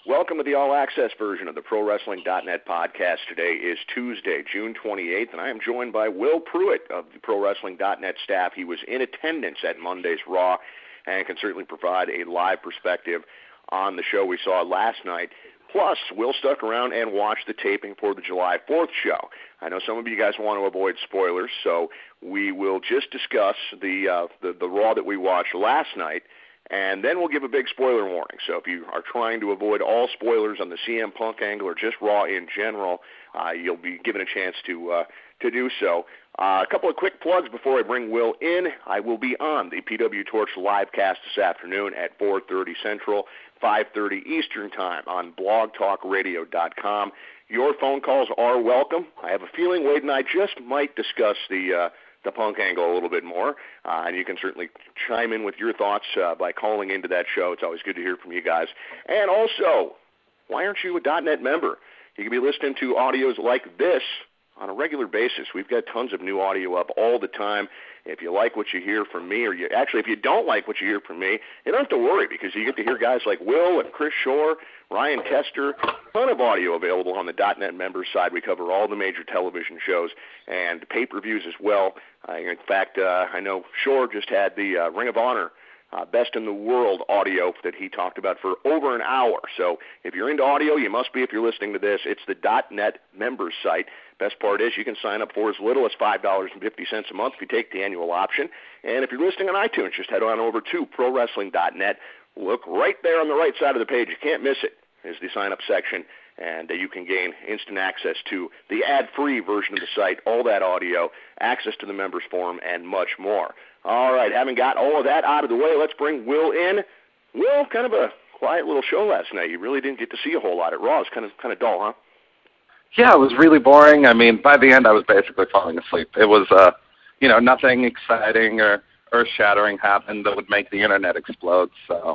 Welcome to the all-access version of the ProWrestling.net podcast. Today is Tuesday, June 28th, and I am joined by Will Pruitt of the ProWrestling.net staff. He was in attendance at Monday's Raw and can certainly provide a live perspective on the show we saw last night. Plus, Will stuck around and watched the taping for the July 4th show. I know some of you guys want to avoid spoilers, so we will just discuss the Raw that we watched last night, and then we'll give a big spoiler warning. So if you are trying to avoid all spoilers on the CM Punk angle or just Raw in general, you'll be given a chance to do so. A couple of quick plugs before I bring Will in. I will be on the PW Torch livecast this afternoon at 4:30 Central, 5:30 Eastern Time on blogtalkradio.com. Your phone calls are welcome. I have a feeling Wade and I just might discuss the Punk angle a little bit more, and you can certainly chime in with your thoughts by calling into that show. It's always good to hear from you guys. And also, why aren't you a .net member? You can be listening to audios like this on a regular basis. We've got tons of new audio up all the time. If you like what you hear from me, or if you don't like what you hear from me, you don't have to worry, because you get to hear guys like Will and Chris Shore, Ryan Tester, a ton of audio available on the .net members side. We cover all the major television shows and pay-per-views as well. In fact, I know Shore just had the Ring of Honor Best in the World audio that he talked about for over an hour. So if you're into audio, you must be if you're listening to this. It's the .net members site. Best part is you can sign up for as little as $5.50 a month if you take the annual option. And if you're listening on iTunes, just head on over to ProWrestling.net. Look right there on the right side of the page. You can't miss it. Is the sign-up section, and you can gain instant access to the ad-free version of the site, all that audio, access to the members forum, and much more. All right, having got all of that out of the way, let's bring Will in. Will, kind of a quiet little show last night. You really didn't get to see a whole lot at Raw. It's kind of dull, huh? Yeah, it was really boring. I mean, by the end, I was basically falling asleep. It was, nothing exciting or earth-shattering happened that would make the internet explode. So,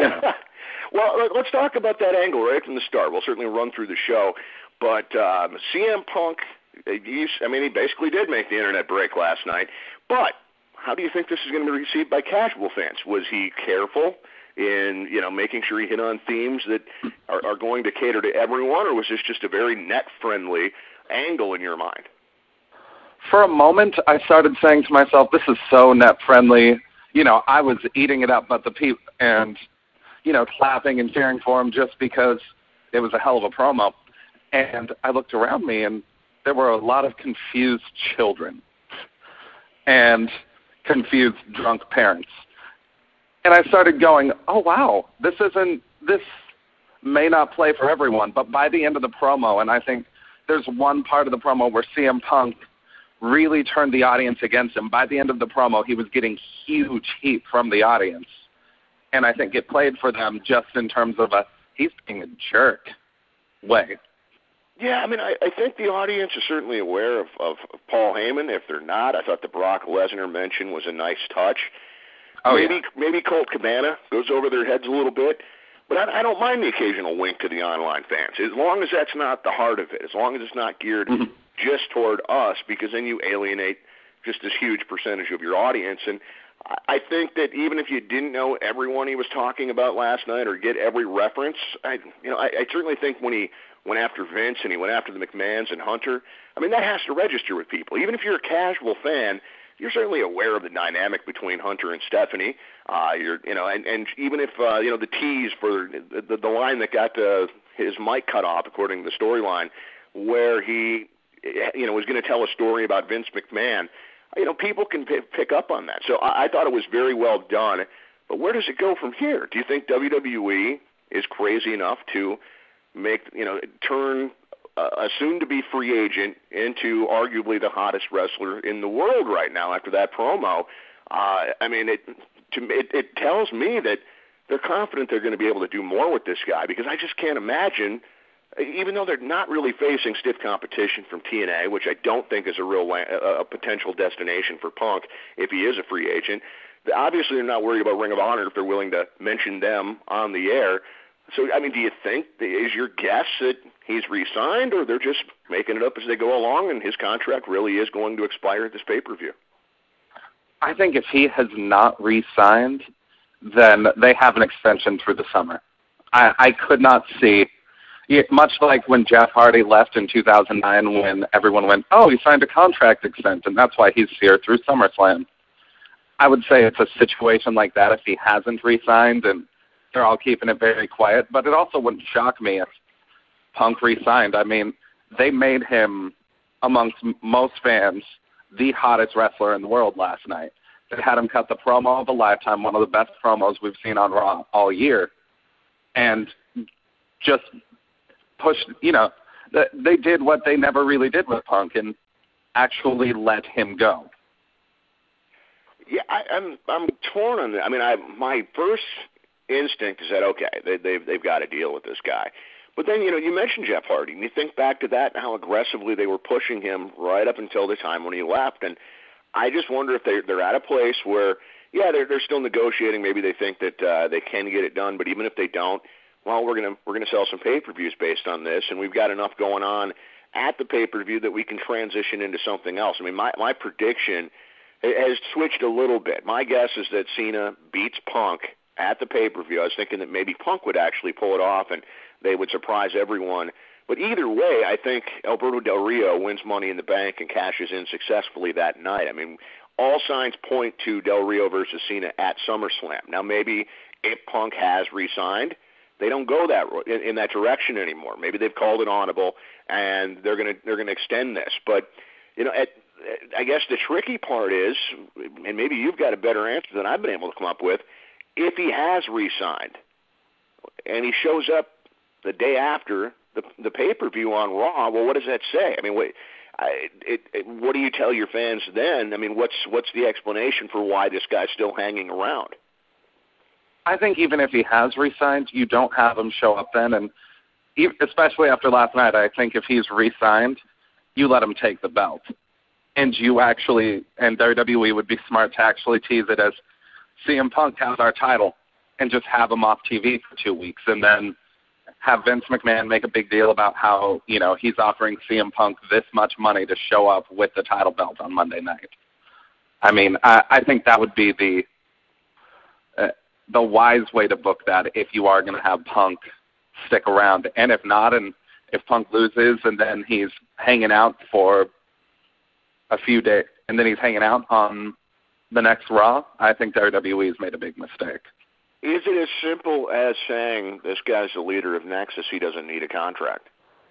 Well, let's talk about that angle right from the start. We'll certainly run through the show. But CM Punk, he basically did make the internet break last night. But how do you think this is going to be received by casual fans? Was he careful in, making sure he hit on themes that are going to cater to everyone, or was this just a very net-friendly angle in your mind? For a moment, I started saying to myself, this is so net-friendly. I was eating it up, but the people, and, clapping and cheering for him just because it was a hell of a promo. And I looked around me, and there were a lot of confused children and confused drunk parents. And I started going, oh, wow, this may not play for everyone. But by the end of the promo, and I think there's one part of the promo where CM Punk really turned the audience against him. By the end of the promo, he was getting huge heat from the audience. And I think it played for them just in terms of he's being a jerk way. Yeah, I think the audience is certainly aware of Paul Heyman. If they're not, I thought the Brock Lesnar mention was a nice touch. Oh, maybe Colt Cabana goes over their heads a little bit, but I don't mind the occasional wink to the online fans, as long as that's not the heart of it, as long as it's not geared just toward us, because then you alienate just this huge percentage of your audience. And I think that even if you didn't know everyone he was talking about last night or get every reference, I certainly think when he went after Vince and he went after the McMahons and Hunter, that has to register with people. Even if you're a casual fan, you're certainly aware of the dynamic between Hunter and Stephanie. And even if the tease for the line that got his mic cut off, according to the storyline, where he was going to tell a story about Vince McMahon, people can pick up on that. So I thought it was very well done. But where does it go from here? Do you think WWE is crazy enough to turn a soon-to-be free agent into arguably the hottest wrestler in the world right now after that promo? It tells me that they're confident they're going to be able to do more with this guy, because I just can't imagine, even though they're not really facing stiff competition from TNA, which I don't think is a potential destination for Punk if he is a free agent. Obviously, they're not worried about Ring of Honor if they're willing to mention them on the air. So, do you think, is your guess that he's re-signed, or they're just making it up as they go along and his contract really is going to expire at this pay-per-view? I think if he has not re-signed, then they have an extension through the summer. I could not see, much like when Jeff Hardy left in 2009 when everyone went, oh, he signed a contract extension, and that's why he's here through SummerSlam. I would say it's a situation like that if he hasn't re-signed, and they're all keeping it very quiet. But it also wouldn't shock me if Punk re-signed. I mean, they made him, amongst most fans, the hottest wrestler in the world last night. They had him cut the promo of a lifetime, one of the best promos we've seen on Raw all year, and just pushed, they did what they never really did with Punk and actually let him go. Yeah, I'm torn on that. I mean, my first instinct is that, okay, they've got to deal with this guy. But then, you mentioned Jeff Hardy, and you think back to that and how aggressively they were pushing him right up until the time when he left. And I just wonder if they're at a place where, yeah, they're still negotiating. Maybe they think that they can get it done, but even if they don't, well, we're gonna sell some pay-per-views based on this, and we've got enough going on at the pay-per-view that we can transition into something else. I mean, my prediction has switched a little bit. My guess is that Cena beats Punk at the pay-per-view. I was thinking that maybe Punk would actually pull it off and they would surprise everyone. But either way, I think Alberto Del Rio wins Money in the Bank and cashes in successfully that night. I mean, all signs point to Del Rio versus Cena at SummerSlam. Now, maybe if Punk has re-signed, they don't go that in that direction anymore. Maybe they've called it audible and they're gonna extend this. But I guess the tricky part is, and maybe you've got a better answer than I've been able to come up with, if he has re-signed and he shows up the day after the pay-per-view on Raw, well, what does that say? I mean, what do you tell your fans then? I mean, what's the explanation for why this guy's still hanging around? I think even if he has re-signed, you don't have him show up then. And especially after last night, I think if he's re-signed, you let him take the belt. And WWE would be smart to actually tease it as CM Punk has our title and just have him off TV for 2 weeks and then have Vince McMahon make a big deal about how, he's offering CM Punk this much money to show up with the title belt on Monday night. I mean, I think that would be the wise way to book that if you are going to have Punk stick around. And if not, and if Punk loses and then he's hanging out for a few days, and then he's hanging out on the next Raw, I think WWE's made a big mistake. Is it as simple as saying this guy's the leader of Nexus, he doesn't need a contract?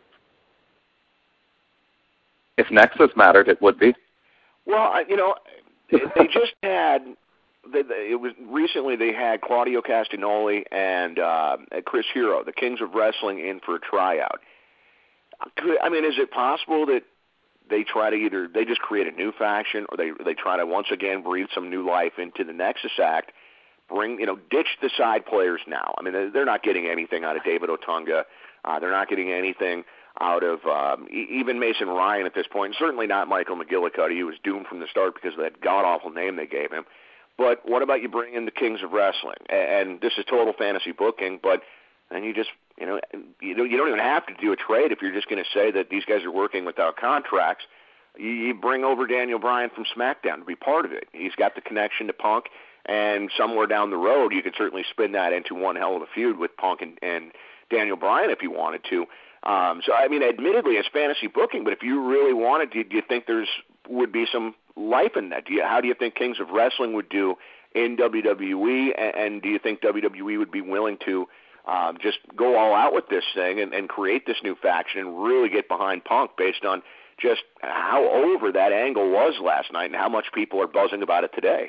If Nexus mattered, it would be. Well, they just had, it was recently they had Claudio Castagnoli and Chris Hero, the Kings of Wrestling, in for a tryout. I mean, is it possible that they try to either they just create a new faction or they try to once again breathe some new life into the Nexus Act, ditch the side players now? I mean, they're not getting anything out of David Otunga. They're not getting anything out of even Mason Ryan at this point, and certainly not Michael McGillicuddy, who was doomed from the start because of that god-awful name they gave him. But what about you bring in the Kings of Wrestling? And this is total fantasy booking, but then you just, you don't even have to do a trade if you're just going to say that these guys are working without contracts. You bring over Daniel Bryan from SmackDown to be part of it. He's got the connection to Punk, and somewhere down the road you could certainly spin that into one hell of a feud with Punk and Daniel Bryan if you wanted to. So, I mean, admittedly, it's fantasy booking, but if you really wanted to, do you think would be some life in that? How do you think Kings of Wrestling would do in WWE, and do you think WWE would be willing to just go all out with this thing and create this new faction and really get behind Punk based on just how over that angle was last night and how much people are buzzing about it today?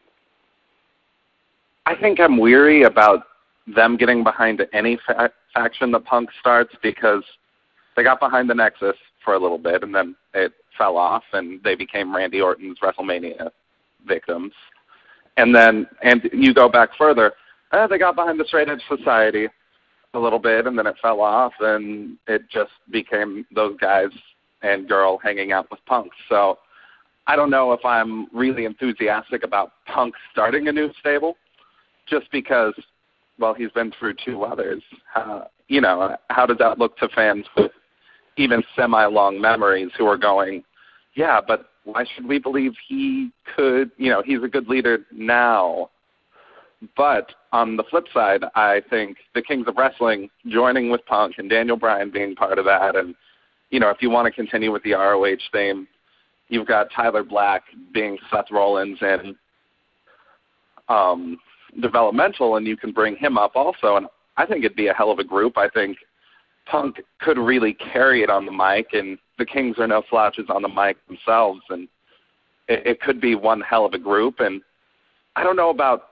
I think I'm weary about them getting behind any faction that Punk starts because they got behind the Nexus for a little bit and then it fell off and they became Randy Orton's WrestleMania victims. And you go back further, they got behind the Straight Edge Society a little bit and then it fell off and it just became those guys and girl hanging out with Punk. So I don't know if I'm really enthusiastic about Punk starting a new stable just because, well, he's been through two others. How does that look to fans with even semi-long memories who are going, yeah, but why should we believe he could, he's a good leader now? But on the flip side, I think the Kings of Wrestling joining with Punk and Daniel Bryan being part of that, and, if you want to continue with the ROH theme, you've got Tyler Black being Seth Rollins and developmental, and you can bring him up also, and I think it'd be a hell of a group. I think Punk could really carry it on the mic, and the Kings are no slouches on the mic themselves, and it could be one hell of a group. And I don't know about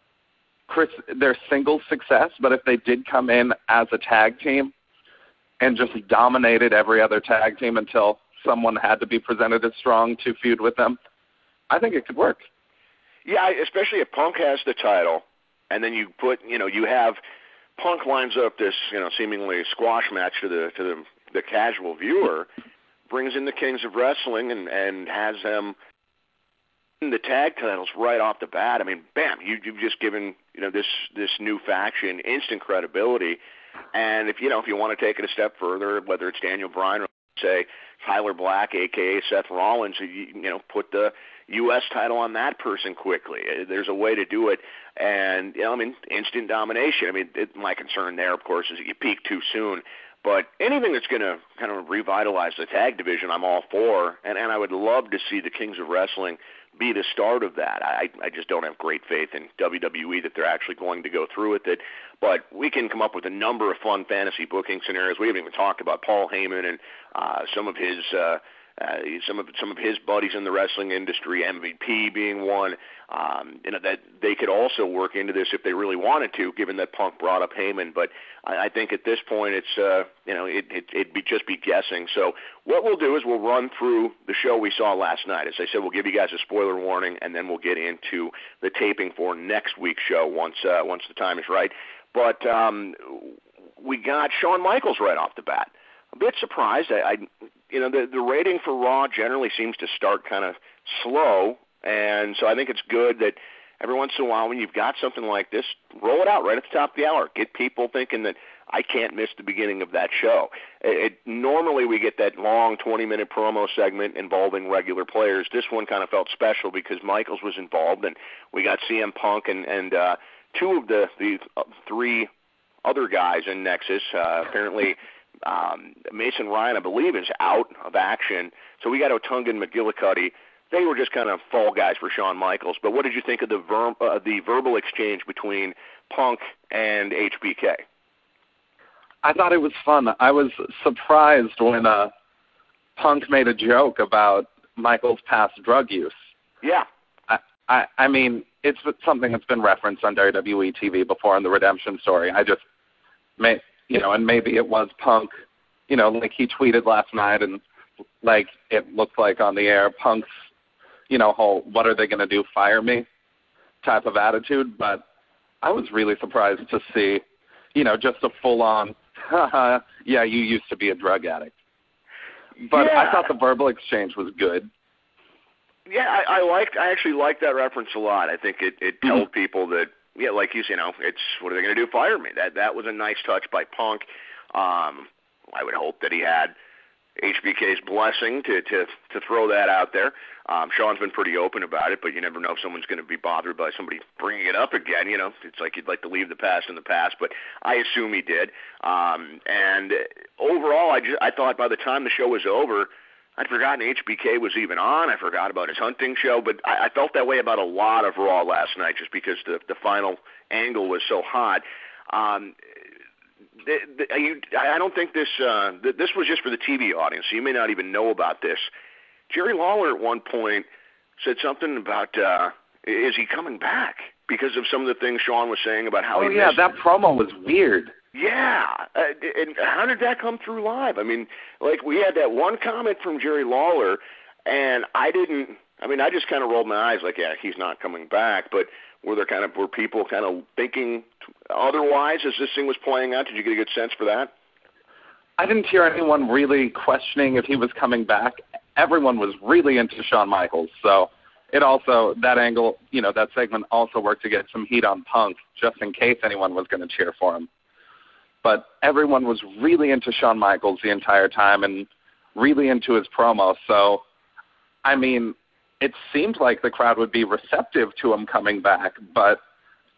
their single success, but if they did come in as a tag team and just dominated every other tag team until someone had to be presented as strong to feud with them, I think it could work. Yeah, especially if Punk has the title, and then you put, you have Punk lines up this, seemingly squash match to the casual viewer, brings in the Kings of Wrestling and has them in the tag titles right off the bat. I mean, bam, you've just given this new faction instant credibility. And if you want to take it a step further, whether it's Daniel Bryan or say Tyler Black, aka Seth Rollins, put the U.S. title on that person quickly. There's a way to do it, and instant domination. My concern there, of course, is that you peak too soon. But anything that's going to kind of revitalize the tag division, I'm all for, and I would love to see the Kings of Wrestling be the start of that. I just don't have great faith in WWE that they're actually going to go through with it. But we can come up with a number of fun fantasy booking scenarios. We haven't even talked about Paul Heyman and some of his buddies in the wrestling industry, MVP being one. That they could also work into this if they really wanted to, given that Punk brought up Heyman. But I think at this point it's it'd just be guessing. So what we'll do is we'll run through the show we saw last night. As I said, we'll give you guys a spoiler warning, and then we'll get into the taping for next week's show once the time is right. But we got Shawn Michaels right off the bat. A bit surprised. The rating for Raw generally seems to start kind of slow, and so I think it's good that every once in a while when you've got something like this, roll it out right at the top of the hour. Get people thinking that I can't miss the beginning of that show. Normally we get that long 20-minute promo segment involving regular players. This one kind of felt special because Michaels was involved, and we got CM Punk and two of the three other guys in Nexus. Apparently Mason Ryan, I believe, is out of action. So we got Otunga and McGillicuddy. They were just kind of fall guys for Shawn Michaels. But what did you think of the verbal exchange between Punk and HBK? I thought it was fun. I was surprised when Punk made a joke about Michaels' past drug use. Yeah. I mean, it's something that's been referenced on WWE TV before in the Redemption story. I just and maybe it was Punk, like he tweeted last night, and like it looked like on the air, Punk's, whole "what are they going to do, fire me" type of attitude. But I was really surprised to see, just a full-on, yeah, you used to be a drug addict. But yeah. I thought the verbal exchange was good. Yeah, I actually liked that reference a lot. I think it told people that, yeah, like you say, it's what are they going to do? Fire me. That was a nice touch by Punk. I would hope that he had HBK's blessing to throw that out there. Shawn's been pretty open about it, but you never know if someone's going to be bothered by somebody bringing it up again. It's like you'd like to leave the past in the past, but I assume he did. And overall, I thought by the time the show was over, I'd forgotten HBK was even on. I forgot about his hunting show, but I felt that way about a lot of Raw last night just because the final angle was so hot. I don't think this was just for the TV audience, so you may not even know about this. Jerry Lawler at one point said something about, is he coming back? Because of some of the things Shawn was saying about how he missed that promo was weird. Yeah, and how did that come through live? I mean, like we had that one comment from Jerry Lawler, and I just kind of rolled my eyes like, yeah, he's not coming back. But were people kind of thinking otherwise as this thing was playing out? Did you get a good sense for that? I didn't hear anyone really questioning if he was coming back. Everyone was really into Shawn Michaels, so it also, that angle, that segment also worked to get some heat on Punk, just in case anyone was going to cheer for him. But everyone was really into Shawn Michaels the entire time and really into his promo. So, I mean, it seemed like the crowd would be receptive to him coming back, but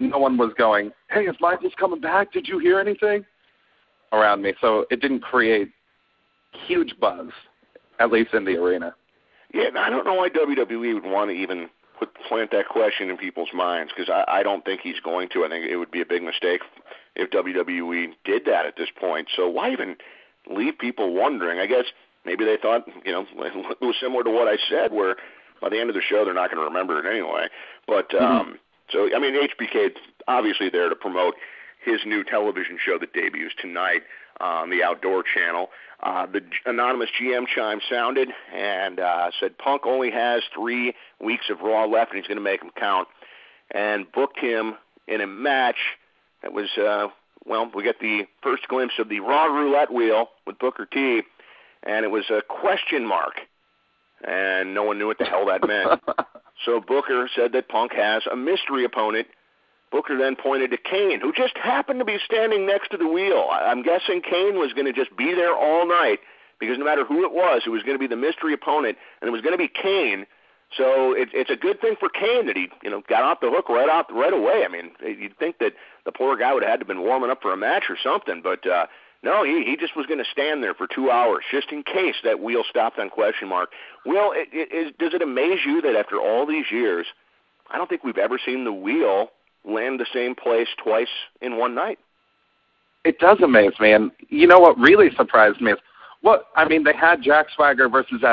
no one was going, hey, is Michaels coming back? Did you hear anything? Around me. So it didn't create huge buzz, at least in the arena. Yeah, I don't know why WWE would want to even plant that question in people's minds, because I don't think he's going to. I think it would be a big mistake if WWE did that at this point. So why even leave people wondering? I guess maybe they thought, it was similar to what I said, where by the end of the show they're not going to remember it anyway. But so, I mean, HBK obviously there to promote his new television show that debuts tonight on the Outdoor Channel. The anonymous GM chime sounded and said Punk only has 3 weeks of Raw left, and he's going to make them count, and booked him in a match that was, we get the first glimpse of the Raw roulette wheel with Booker T, and it was a question mark, and no one knew what the hell that meant. So Booker said that Punk has a mystery opponent. Booker then pointed to Kane, who just happened to be standing next to the wheel. I'm guessing Kane was going to just be there all night, because no matter who it was going to be the mystery opponent, and it was going to be Kane. So it's a good thing for Kane that he got off the hook right away. I mean, you'd think that the poor guy would have had to have been warming up for a match or something, but no, he just was going to stand there for 2 hours just in case that wheel stopped on question mark. Will, does it amaze you that after all these years, I don't think we've ever seen the wheel land the same place twice in one night? It does amaze me, and you know what really surprised me is they had Jack Swagger versus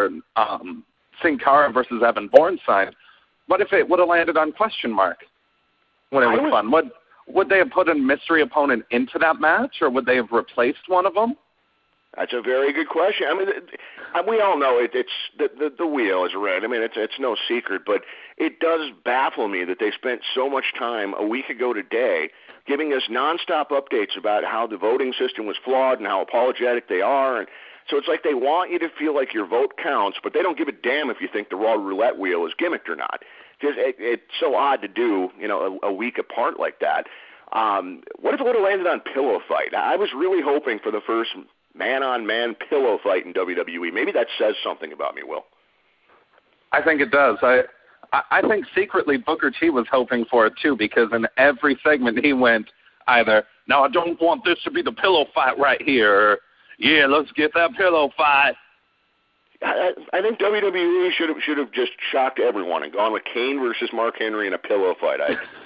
Sin Cara versus Evan Bourne signed. What if it would have landed on question mark when it was fun? Would they have put a mystery opponent into that match, or would they have replaced one of them? That's a very good question. I mean, we all know it's the wheel is red. I mean, it's no secret, but it does baffle me that they spent so much time a week ago today giving us nonstop updates about how the voting system was flawed and how apologetic they are. And so it's like they want you to feel like your vote counts, but they don't give a damn if you think the Raw roulette wheel is gimmicked or not. It's so odd to do, a week apart like that. What if it would have landed on pillow fight? I was really hoping for the first man-on-man pillow fight in WWE. Maybe that says something about me, Will. I think it does. I think secretly Booker T was hoping for it too, because in every segment he went either, no, I don't want this to be the pillow fight right here, or, yeah, let's get that pillow fight. I think WWE should have just shocked everyone and gone with Kane versus Mark Henry in a pillow fight.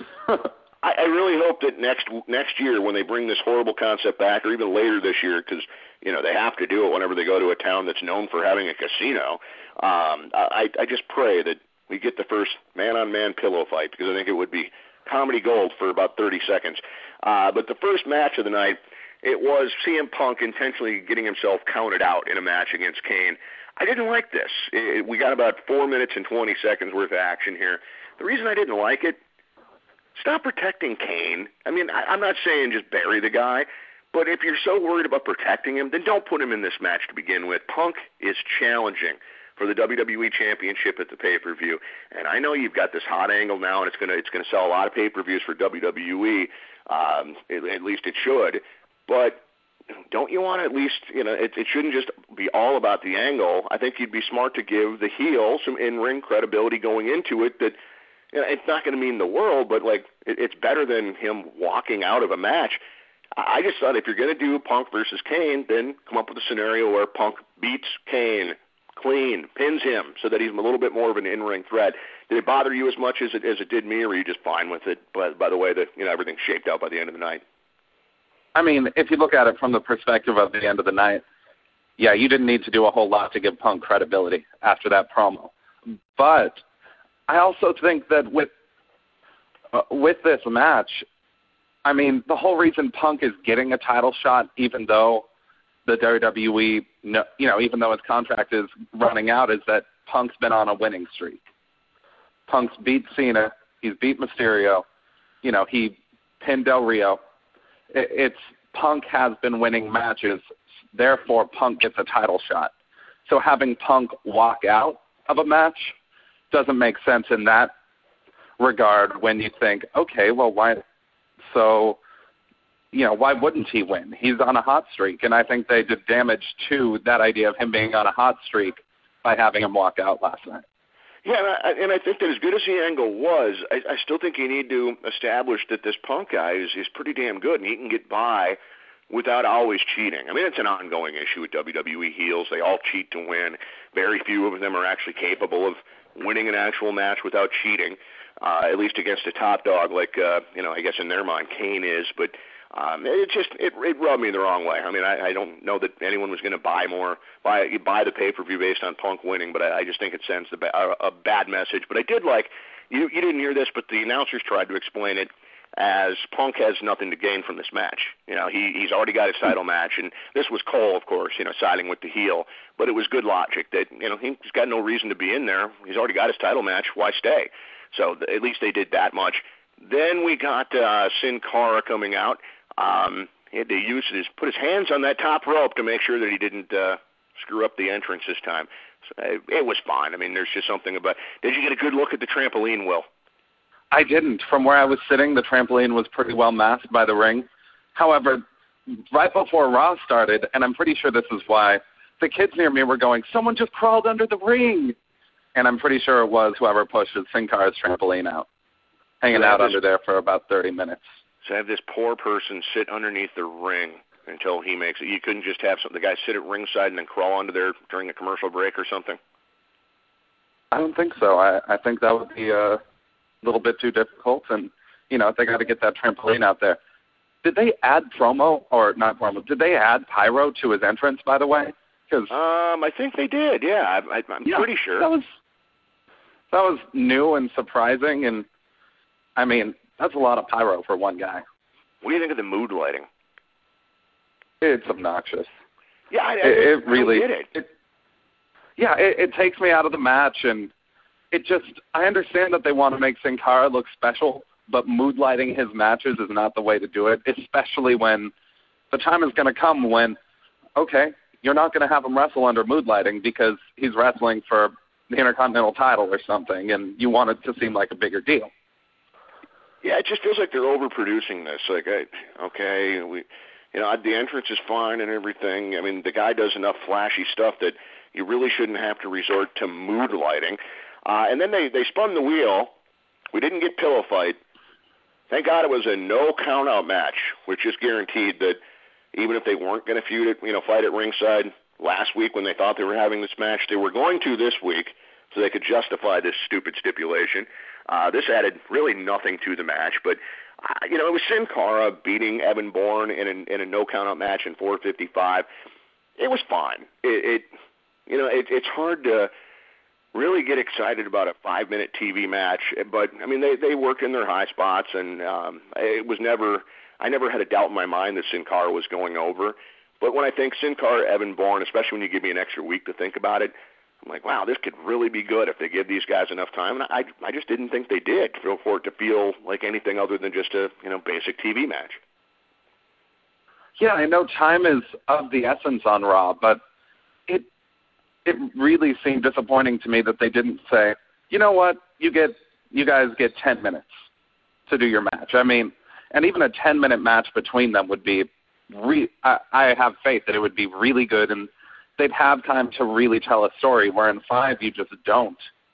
I really hope that next year when they bring this horrible concept back, or even later this year, because they have to do it whenever they go to a town that's known for having a casino. I just pray that we get the first man-on-man pillow fight, because I think it would be comedy gold for about 30 seconds. But the first match of the night, it was CM Punk intentionally getting himself counted out in a match against Kane. I didn't like this. We got about 4 minutes and 20 seconds worth of action here. The reason I didn't like it, stop protecting Kane. I mean, I'm not saying just bury the guy, but if you're so worried about protecting him, then don't put him in this match to begin with. Punk is challenging for the WWE Championship at the pay-per-view, and I know you've got this hot angle now, and it's going to sell a lot of pay-per-views for WWE. At least it should, but don't you want to at least, it shouldn't just be all about the angle. I think you'd be smart to give the heel some in-ring credibility going into it that, it's not going to mean the world, but it's better than him walking out of a match. I just thought if you're going to do Punk versus Kane, then come up with a scenario where Punk beats Kane clean, pins him, so that he's a little bit more of an in-ring threat. Did it bother you as much as it did me, or were you just fine with it? By the way, that everything shaped out by the end of the night. I mean, if you look at it from the perspective of the end of the night, yeah, you didn't need to do a whole lot to give Punk credibility after that promo. But I also think that with this match, I mean, the whole reason Punk is getting a title shot, even though the WWE, even though his contract is running out, is that Punk's been on a winning streak. Punk's beat Cena. He's beat Mysterio. He pinned Del Rio. It's Punk has been winning matches, therefore Punk gets a title shot. So having Punk walk out of a match doesn't make sense in that regard when you think, okay, well, why? So, why wouldn't he win? He's on a hot streak, and I think they did damage to that idea of him being on a hot streak by having him walk out last night. Yeah, and I think that as good as the angle was, I still think you need to establish that this Punk guy is pretty damn good, and he can get by without always cheating. I mean, it's an ongoing issue with WWE heels. They all cheat to win. Very few of them are actually capable of winning an actual match without cheating, at least against a top dog like, I guess in their mind, Kane is. But it rubbed me the wrong way. I mean, I don't know that anyone was going to buy the pay-per-view based on Punk winning, but I just think it sends a bad message. But I did like, you didn't hear this, but the announcers tried to explain it as Punk has nothing to gain from this match. He's already got his title match, and this was Cole, of course, siding with the heel, but it was good logic that, he's got no reason to be in there. He's already got his title match. Why stay? So at least they did that much. Then we got Sin Cara coming out. He had to put his hands on that top rope to make sure that he didn't screw up the entrance this time. So it was fine. I mean, there's just something about. Did you get a good look at the trampoline, Will? I didn't. From where I was sitting, the trampoline was pretty well masked by the ring. However, right before Raw started, and I'm pretty sure this is why, the kids near me were going, "Someone just crawled under the ring," and I'm pretty sure it was whoever pushed Sin Cara's trampoline out, hanging out under there for about 30 minutes. So have this poor person sit underneath the ring until he makes it. You couldn't just have the guy sit at ringside and then crawl under there during a commercial break or something? I don't think so. I think that would be a little bit too difficult, and, they got to get that trampoline out there. Did they add did they add pyro to his entrance, by the way? I think they did, yeah. I'm pretty sure. That was new and surprising, and, I mean, that's a lot of pyro for one guy. What do you think of the mood lighting? It's obnoxious. Yeah, it really did it. It takes me out of the match, and I understand that they want to make Sin Cara look special, but mood lighting his matches is not the way to do it, especially when the time is going to come when, okay, you're not going to have him wrestle under mood lighting because he's wrestling for the Intercontinental title or something, and you want it to seem like a bigger deal. Yeah, it just feels like they're overproducing this. Like, the entrance is fine and everything. I mean, the guy does enough flashy stuff that you really shouldn't have to resort to mood lighting. And then they spun the wheel. We didn't get pillow fight. Thank God it was a no count-out match, which just guaranteed that even if they weren't going to fight at ringside last week when they thought they were having this match, they were going to this week so they could justify this stupid stipulation. This added really nothing to the match, but it was Sin Cara beating Evan Bourne in a no count-out match in 4:55. It was fine. It's hard to really get excited about a 5-minute TV match, but I mean they worked in their high spots, and I never had a doubt in my mind that Sin Cara was going over. But when I think Sin Cara, Evan Bourne, especially when you give me an extra week to think about it, I'm like, wow, this could really be good if they give these guys enough time. And I just didn't think they did for it to feel like anything other than just a basic TV match. Yeah, I know time is of the essence on Raw, but it really seemed disappointing to me that they didn't say, you know what, you guys get 10 minutes to do your match. I mean, and even a 10-minute match between them would be I have faith that it would be really good, and they'd have time to really tell a story, where in 5 you just don't.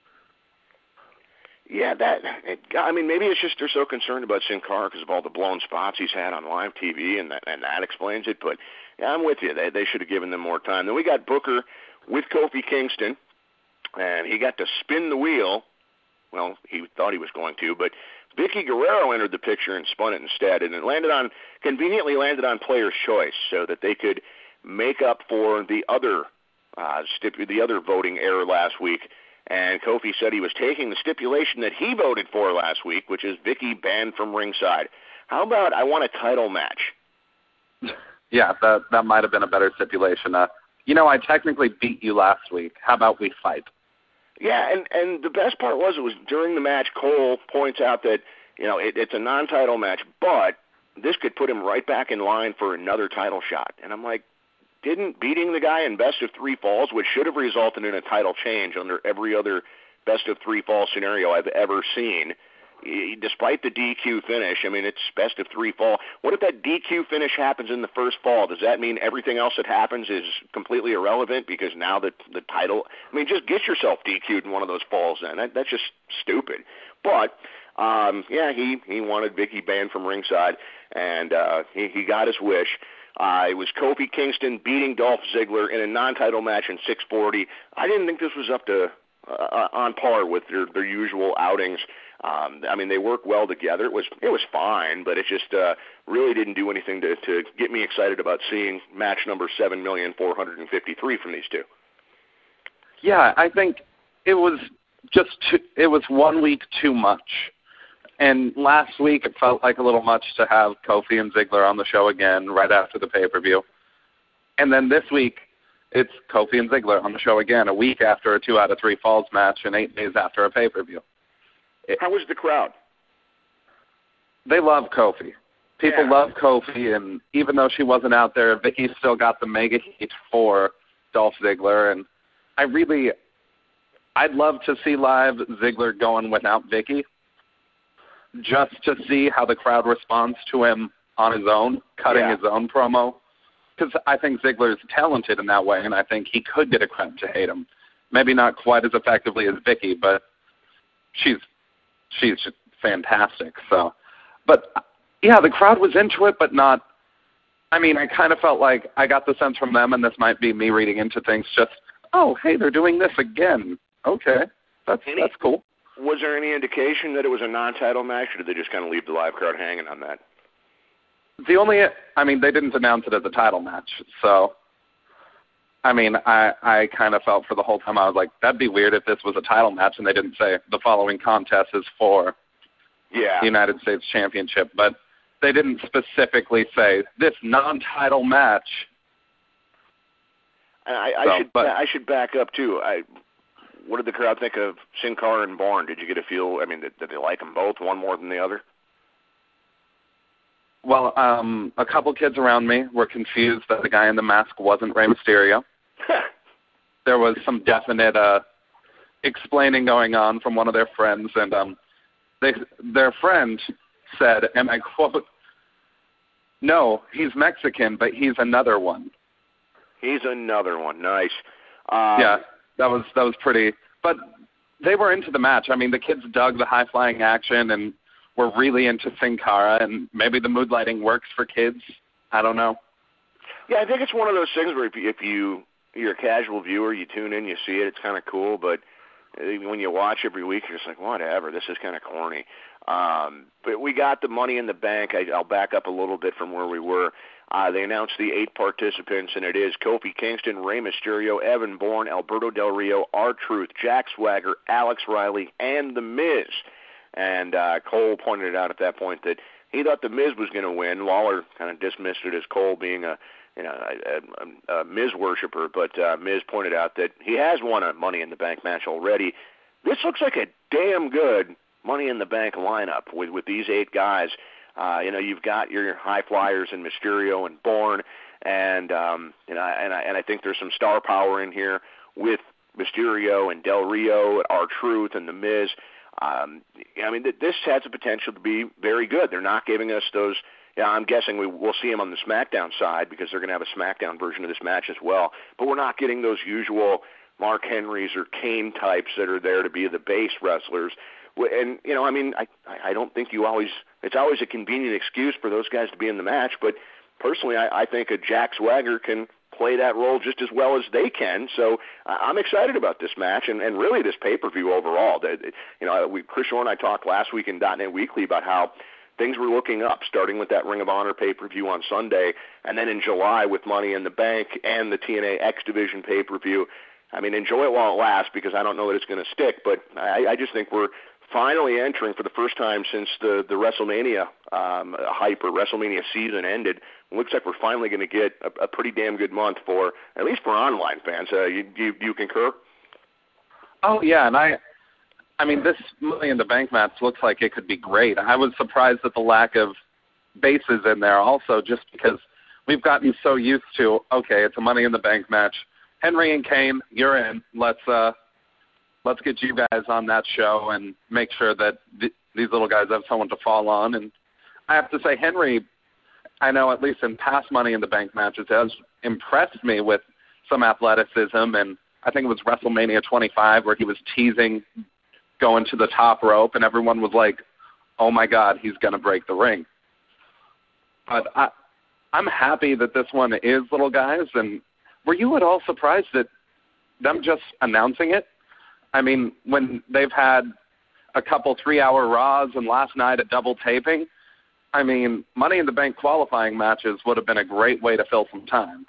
Yeah, maybe it's just they're so concerned about Sin Cara because of all the blown spots he's had on live TV, and that explains it. But yeah, I'm with you. They should have given them more time. Then we got Booker with Kofi Kingston, and he got to spin the wheel. Well, he thought he was going to, but Vicky Guerrero entered the picture and spun it instead, and it conveniently landed on Player's Choice so that they could make up for the other voting error last week. And Kofi said he was taking the stipulation that he voted for last week, which is Vicky banned from ringside. How about I want a title match? Yeah, that might have been a better stipulation. I technically beat you last week. How about we fight? Yeah, and the best part was during the match, Cole points out that, it's a non-title match, but this could put him right back in line for another title shot. And I'm like, didn't beating the guy in best of 3 falls, which should have resulted in a title change under every other best of 3 fall scenario I've ever seen, despite the DQ finish, I mean, it's best of 3 fall. What if that DQ finish happens in the first fall? Does that mean everything else that happens is completely irrelevant because now that the title, I mean, just get yourself DQ'd in one of those falls then. That's just stupid. But, yeah, he wanted Vicky banned from ringside, and he got his wish. It was Kofi Kingston beating Dolph Ziggler in a non-title match in 640. I didn't think this was up to on par with their usual outings. I mean, they work well together. It was fine, but it just really didn't do anything to get me excited about seeing match number 7,453,000 from these two. Yeah, I think it was it was 1 week too much. And last week it felt like a little much to have Kofi and Ziggler on the show again right after the pay-per-view. And then this week it's Kofi and Ziggler on the show again, a week after a 2 out of 3 falls match and 8 days after a pay-per-view. How was the crowd? They love Kofi. People love Kofi, and even though she wasn't out there, Vicky still got the mega heat for Dolph Ziggler. And I'd love to see live Ziggler going without Vicky, just to see how the crowd responds to him on his own, cutting his own promo. Because I think Ziggler is talented in that way, and I think he could get a crowd to hate him. Maybe not quite as effectively as Vicky, but she's just fantastic. So, but yeah, the crowd was into it, but not. I mean, I kind of felt like I got the sense from them, and this might be me reading into things. Just, oh, hey, they're doing this again. Okay, that's cool. Was there any indication that it was a non-title match, or did they just kind of leave the live crowd hanging on that? They didn't announce it as a title match, so. I mean, I kind of felt for the whole time, I was like, that'd be weird if this was a title match and they didn't say the following contest is for the United States Championship. But they didn't specifically say this non-title match. And I should back up, too. What did the crowd think of Sin Cara and Bourne? Did you get a feel, did they like them both, one more than the other? Well, a couple kids around me were confused that the guy in the mask wasn't Rey Mysterio. There was some definite explaining going on from one of their friends, and their friend said, and I quote, "No, he's Mexican, but he's another one." He's another one. Nice. Yeah, that was pretty. But they were into the match. I mean, the kids dug the high-flying action and were really into Sin Cara, and maybe the mood lighting works for kids. I don't know. Yeah, I think it's one of those things where if you're a casual viewer, you tune in, you see it, it's kind of cool, but when you watch every week, you're just like, whatever, this is kind of corny. But we got the Money in the Bank. I'll back up a little bit from where we were. They announced the 8 participants, and it is Kofi Kingston, Rey Mysterio, Evan Bourne, Alberto Del Rio, R-Truth, Jack Swagger, Alex Riley, and The Miz. And Cole pointed out at that point that he thought The Miz was going to win. Lawler kind of dismissed it as Cole being a Miz worshiper, but Miz pointed out that he has won a Money in the Bank match already. This looks like a damn good Money in the Bank lineup with these 8 guys. You've got your high flyers in Mysterio and Bourne, and I think there's some star power in here with Mysterio and Del Rio, R-Truth, and The Miz. This has the potential to be very good. They're not giving us those. I'm guessing we'll see them on the SmackDown side because they're going to have a SmackDown version of this match as well. But we're not getting those usual Mark Henrys or Kane types that are there to be the base wrestlers. And, I don't think it's always a convenient excuse for those guys to be in the match. But personally, I think a Jack Swagger can play that role just as well as they can. So I'm excited about this match and really this pay-per-view overall. Chris Shore and I talked last week in .NET Weekly about how things were looking up, starting with that Ring of Honor pay-per-view on Sunday, and then in July with Money in the Bank and the TNA X Division pay-per-view. Enjoy it while it lasts because I don't know that it's going to stick, but I just think we're finally entering for the first time since the WrestleMania hype or WrestleMania season ended. It looks like we're finally going to get a pretty damn good month for, at least for online fans. You concur? Oh, yeah, and this Money in the Bank match looks like it could be great. I was surprised at the lack of bases in there also, just because we've gotten so used to, okay, it's a Money in the Bank match. Henry and Kane, you're in. Let's get you guys on that show and make sure that these little guys have someone to fall on. And I have to say, Henry, I know at least in past Money in the Bank matches, has impressed me with some athleticism. And I think it was WrestleMania 25 where he was teasing going to the top rope, and everyone was like, oh, my God, he's going to break the ring. But I'm happy that this one is little guys. And were you at all surprised at them just announcing it? I mean, when they've had a couple 3-hour Raws and last night a double taping, I mean, Money in the Bank qualifying matches would have been a great way to fill some time.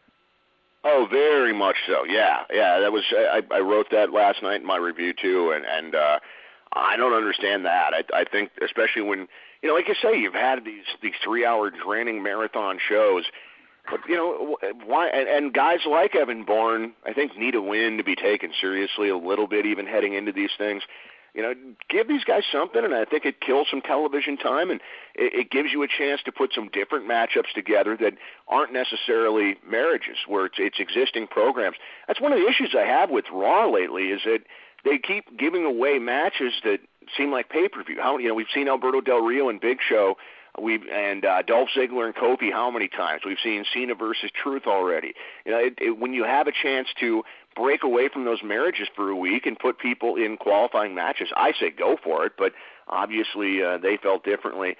Oh, very much so. Yeah. That was I wrote that last night in my review too, and I don't understand that. I think especially when like you say, you've had these 3-hour draining marathon shows, but why? And guys like Evan Bourne, I think, need a win to be taken seriously a little bit, even heading into these things. Give these guys something, and I think it kills some television time, and it gives you a chance to put some different matchups together that aren't necessarily marriages, where it's existing programs. That's one of the issues I have with Raw lately, is that they keep giving away matches that seem like pay-per-view. We've seen Alberto Del Rio and Big Show, and Dolph Ziggler and Kofi how many times? We've seen Cena versus Truth already. When you have a chance to break away from those marriages for a week and put people in qualifying matches, I say go for it, but obviously they felt differently.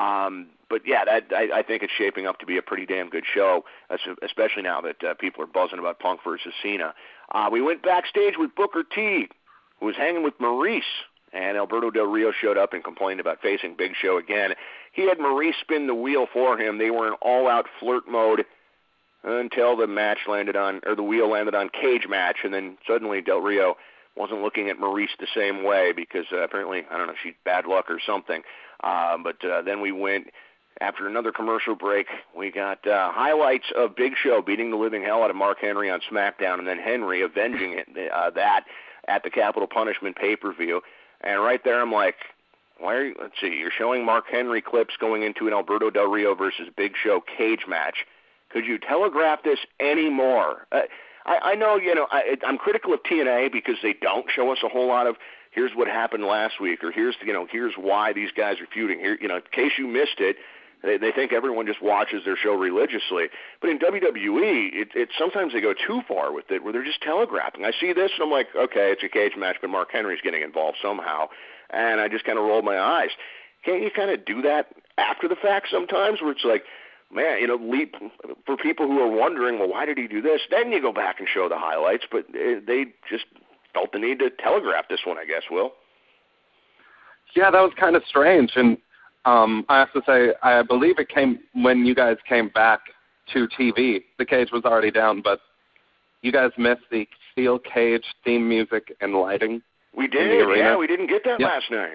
But yeah, I think it's shaping up to be a pretty damn good show, especially now that people are buzzing about Punk versus Cena. We went backstage with Booker T, who was hanging with Maurice, and Alberto Del Rio showed up and complained about facing Big Show again. He had Maurice spin the wheel for him. They were in all-out flirt mode until the wheel landed on Cage Match, and then suddenly Del Rio wasn't looking at Maurice the same way because apparently, I don't know, she's bad luck or something. But then we went, after another commercial break, we got highlights of Big Show beating the living hell out of Mark Henry on SmackDown, and then Henry avenging that at the Capital Punishment pay-per-view. And right there I'm like, let's see, you're showing Mark Henry clips going into an Alberto Del Rio versus Big Show cage match. Could you telegraph this any more? I know, I'm critical of TNA because they don't show us a whole lot of here's what happened last week, or here's why these guys are feuding. Here, in case you missed it, they think everyone just watches their show religiously. But in WWE, it sometimes they go too far with it, where they're just telegraphing. I see this and I'm like, okay, it's a cage match, but Mark Henry's getting involved somehow, and I just kind of rolled my eyes. Can't you kind of do that after the fact sometimes, where it's like, man, for people who are wondering, well, why did he do this? Then you go back and show the highlights, but they just felt the need to telegraph this one, I guess, Will. Yeah, that was kind of strange, and I have to say, I believe it came when you guys came back to TV. The cage was already down, but you guys missed the steel cage theme music and lighting. We did, yeah, we didn't get that last night.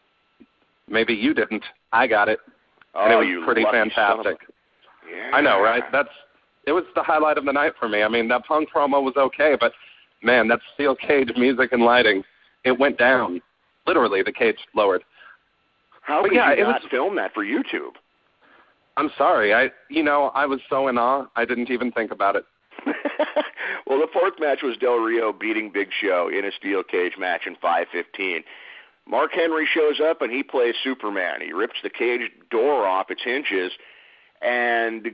Maybe you didn't. I got it. Oh, and it was pretty fantastic. Yeah. I know, right? It was the highlight of the night for me. I mean, that Punk promo was okay, but, man, that steel cage music and lighting, it went down. Literally, the cage lowered. How could you not film that for YouTube? I'm sorry. I was so in awe, I didn't even think about it. Well, the fourth match was Del Rio beating Big Show in a steel cage match in 5:15. Mark Henry shows up, and he plays Superman. He rips the cage door off its hinges and,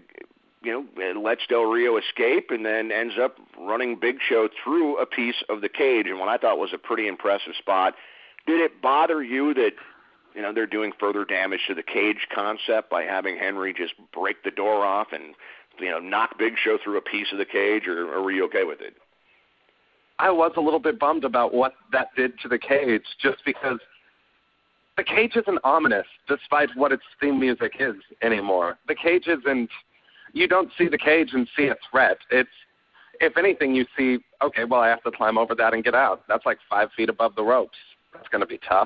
lets Del Rio escape, and then ends up running Big Show through a piece of the cage, and what I thought was a pretty impressive spot. Did it bother you that they're doing further damage to the cage concept by having Henry just break the door off and, knock Big Show through a piece of the cage, or were you okay with it? I was a little bit bummed about what that did to the cage, just because the cage isn't ominous, despite what its theme music is anymore. The cage isn't, you don't see the cage and see a threat. It's, if anything, you see, okay, well, I have to climb over that and get out. That's like 5 feet above the ropes. That's going to be tough.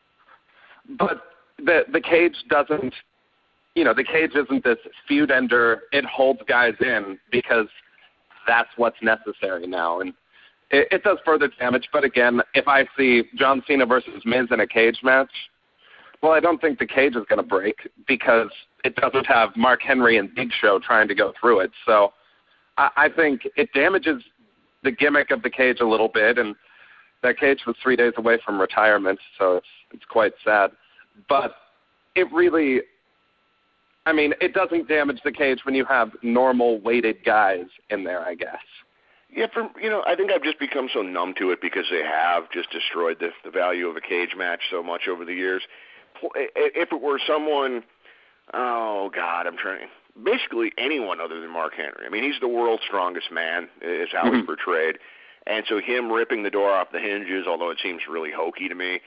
But the cage doesn't, the cage isn't this feud ender. It holds guys in because that's what's necessary now. And it does further damage. But again, if I see John Cena versus Miz in a cage match, well, I don't think the cage is going to break because it doesn't have Mark Henry and Big Show trying to go through it. So I think it damages the gimmick of the cage a little bit, and that cage was 3 days away from retirement, so it's quite sad. but it really, I mean, it doesn't damage the cage when you have normal weighted guys in there, I guess. Yeah, I think I've just become so numb to it because they have just destroyed the value of a cage match so much over the years. If it were someone, oh God, basically anyone other than Mark Henry. I mean, he's the world's strongest man, is how he's portrayed. And so him ripping the door off the hinges, although it seems really hokey to me,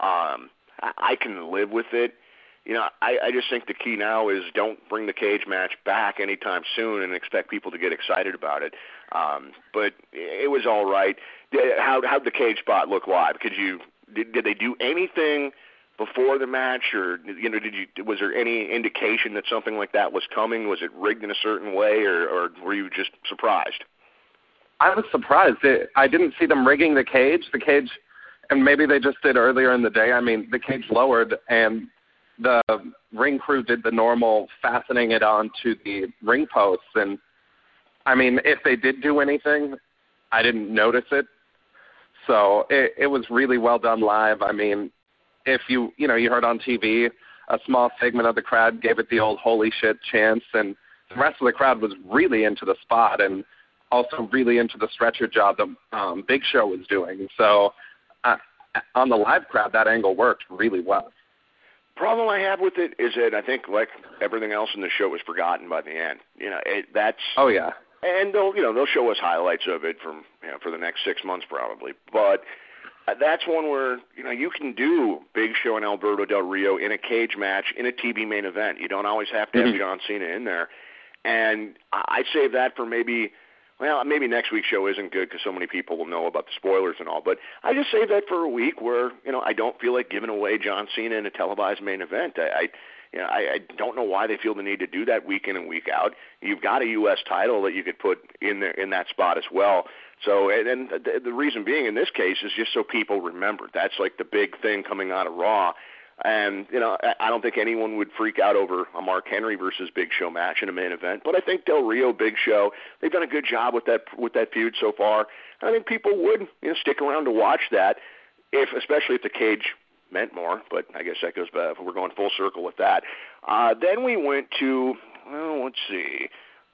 I can live with it. I just think the key now is don't bring the cage match back anytime soon and expect people to get excited about it. But it was all right. How'd the cage spot look live? Did they do anything before the match, or was there any indication that something like that was coming? Was it rigged in a certain way, or were you just surprised? I was surprised. I didn't see them rigging the cage, and maybe they just did earlier in the day. I mean, the cage lowered, and the ring crew did the normal fastening it onto the ring posts. And, I mean, if they did do anything, I didn't notice it. So it was really well done live. I mean, if you heard on TV, a small segment of the crowd gave it the old holy shit chance, and the rest of the crowd was really into the spot and also really into the stretcher job that Big Show was doing. So on the live crowd, that angle worked really well. Problem I have with it is that I think, like everything else in the show, was forgotten by the end. Oh yeah. And they'll show us highlights of it for the next 6 months probably. But that's one where you can do Big Show and Alberto Del Rio in a cage match in a TV main event. You don't always have to have John Cena in there. And I'd save that for maybe next week's show isn't good because so many people will know about the spoilers and all. But I just save that for a week where I don't feel like giving away John Cena in a televised main event. I don't know why they feel the need to do that week in and week out. You've got a U.S. title that you could put in there in that spot as well. So, and the reason being in this case is just so people remember. That's like the big thing coming out of Raw. And, I don't think anyone would freak out over a Mark Henry versus Big Show match in a main event. But I think Del Rio, Big Show, they've done a good job with that feud so far. And I think people would stick around to watch that, especially if the cage meant more. But I guess that goes back. We're going full circle with that. Then we went to, let's see,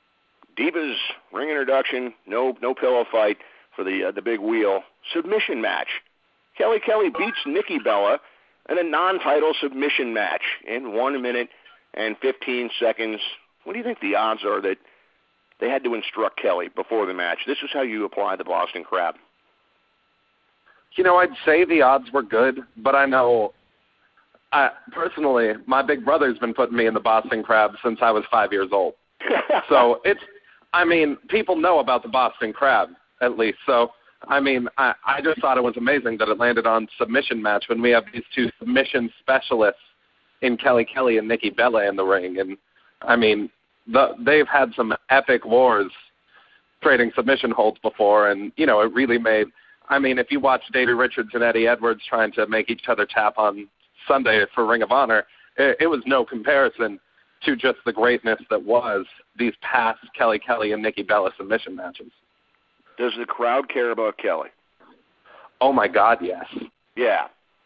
Divas ring introduction, no pillow fight for the big wheel. Submission match. Kelly beats Nikki Bella in a non-title submission match in 1 minute and 15 seconds. What do you think the odds are that they had to instruct Kelly before the match? This is how you apply the Boston Crab. I'd say the odds were good, but I know, personally, my big brother's been putting me in the Boston Crab since I was 5 years old. So people know about the Boston Crab, at least. So, I just thought it was amazing that it landed on submission match when we have these two submission specialists in Kelly and Nikki Bella in the ring. And, they've had some epic wars trading submission holds before, and, it really made – if you watch Davey Richards and Eddie Edwards trying to make each other tap on Sunday for Ring of Honor, it was no comparison to just the greatness that was these past Kelly and Nikki Bella submission matches. Does the crowd care about Kelly? Oh, my God, yes. Yeah.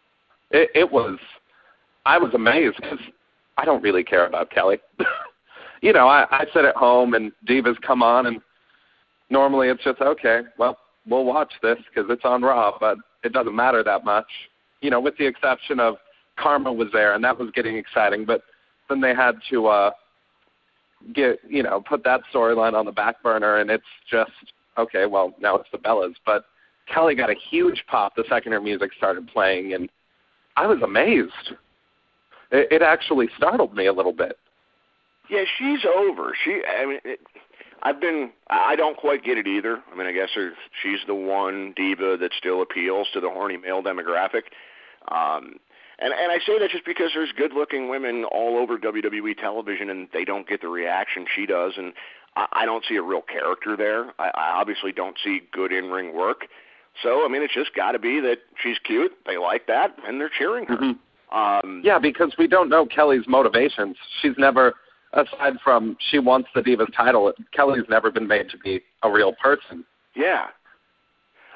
I was amazed because I don't really care about Kelly. I sit at home and Divas come on, and normally it's just, okay, well, we'll watch this because it's on Raw, but it doesn't matter that much, with the exception of Karma was there, and that was getting exciting, but then they had to put that storyline on the back burner, and it's just, okay, well, now it's the Bellas. But Kelly got a huge pop the second her music started playing, and I was amazed. It actually startled me a little bit. Yeah, she's over. I don't quite get it either. I guess she's the one diva that still appeals to the horny male demographic. And I say that just because there's good-looking women all over WWE television, and they don't get the reaction she does, and I don't see a real character there. I obviously don't see good in-ring work. So, it's just got to be that she's cute, they like that, and they're cheering her. Mm-hmm. Yeah, because we don't know Kelly's motivations. She's never, aside from she wants the Divas title, Kelly's never been made to be a real person. Yeah.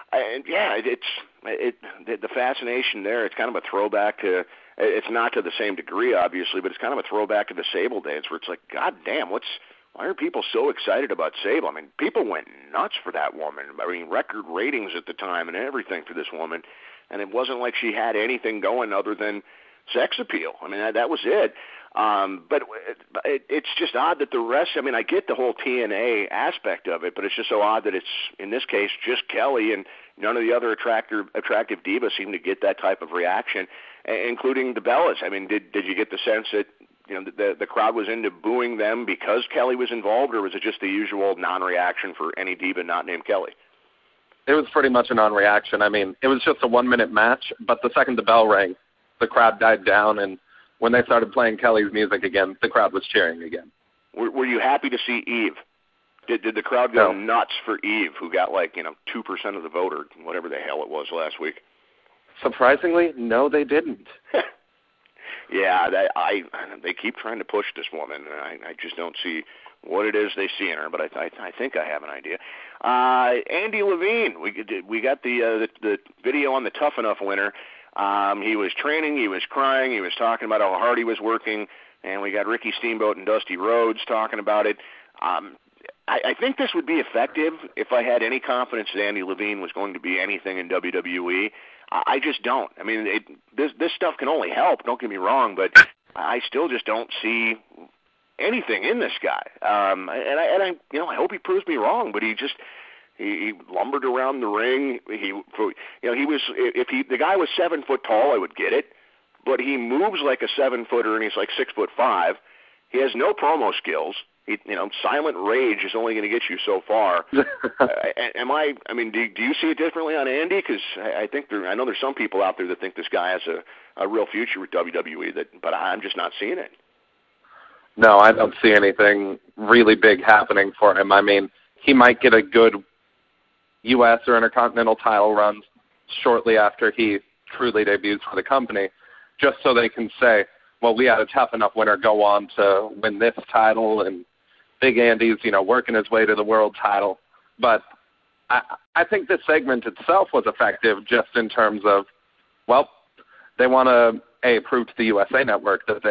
And yeah, the fascination there. It's kind of a throwback to. It's not to the same degree, obviously, but it's kind of a throwback to the Sable days, where it's like, God damn, why are people so excited about Sable? I mean, people went nuts for that woman. I mean, record ratings at the time and everything for this woman, and it wasn't like she had anything going other than sex appeal. I mean, that was it. But it's just odd that the rest, I mean, I get the whole TNA aspect of it, but it's just so odd that it's, in this case, just Kelly, and none of the other attractive divas seem to get that type of reaction, including the Bellas. I mean, did you get the sense that, you know, the crowd was into booing them because Kelly was involved, or was it just the usual non-reaction for any diva not named Kelly? It was pretty much a non-reaction. I mean, it was just a 1-minute match, but the second the bell rang, the crowd died down, and when they started playing Kelly's music again, the crowd was cheering again. Were you happy to see Eve? Did the crowd go nuts for Eve, who got 2% of the vote or whatever the hell it was last week? Surprisingly, no, they didn't. Yeah, they keep trying to push this woman, and I just don't see what it is they see in her, but I think I have an idea. Andy Levine, we got the video on the Tough Enough winner. He was training, he was crying, he was talking about how hard he was working, and we got Ricky Steamboat and Dusty Rhodes talking about it. I think this would be effective if I had any confidence that Andy Levine was going to be anything in WWE. I just don't. I mean, this stuff can only help, don't get me wrong, but I still just don't see anything in this guy. And I hope he proves me wrong, but he lumbered around the ring. If the guy was 7 foot tall, I would get it, but he moves like a 7-footer, and he's like 6'5". He has no promo skills. Silent rage is only going to get you so far. Do you see it differently on Andy? Because I know there's some people out there that think this guy has a real future with WWE, but I'm just not seeing it. No, I don't see anything really big happening for him. I mean, he might get a good U.S. or Intercontinental title run shortly after he truly debuts for the company, just so they can say, well, we had a Tough Enough winner go on to win this title, and Big Andy's, working his way to the world title. But I think this segment itself was effective just in terms of, well, they want to, prove to the USA Network that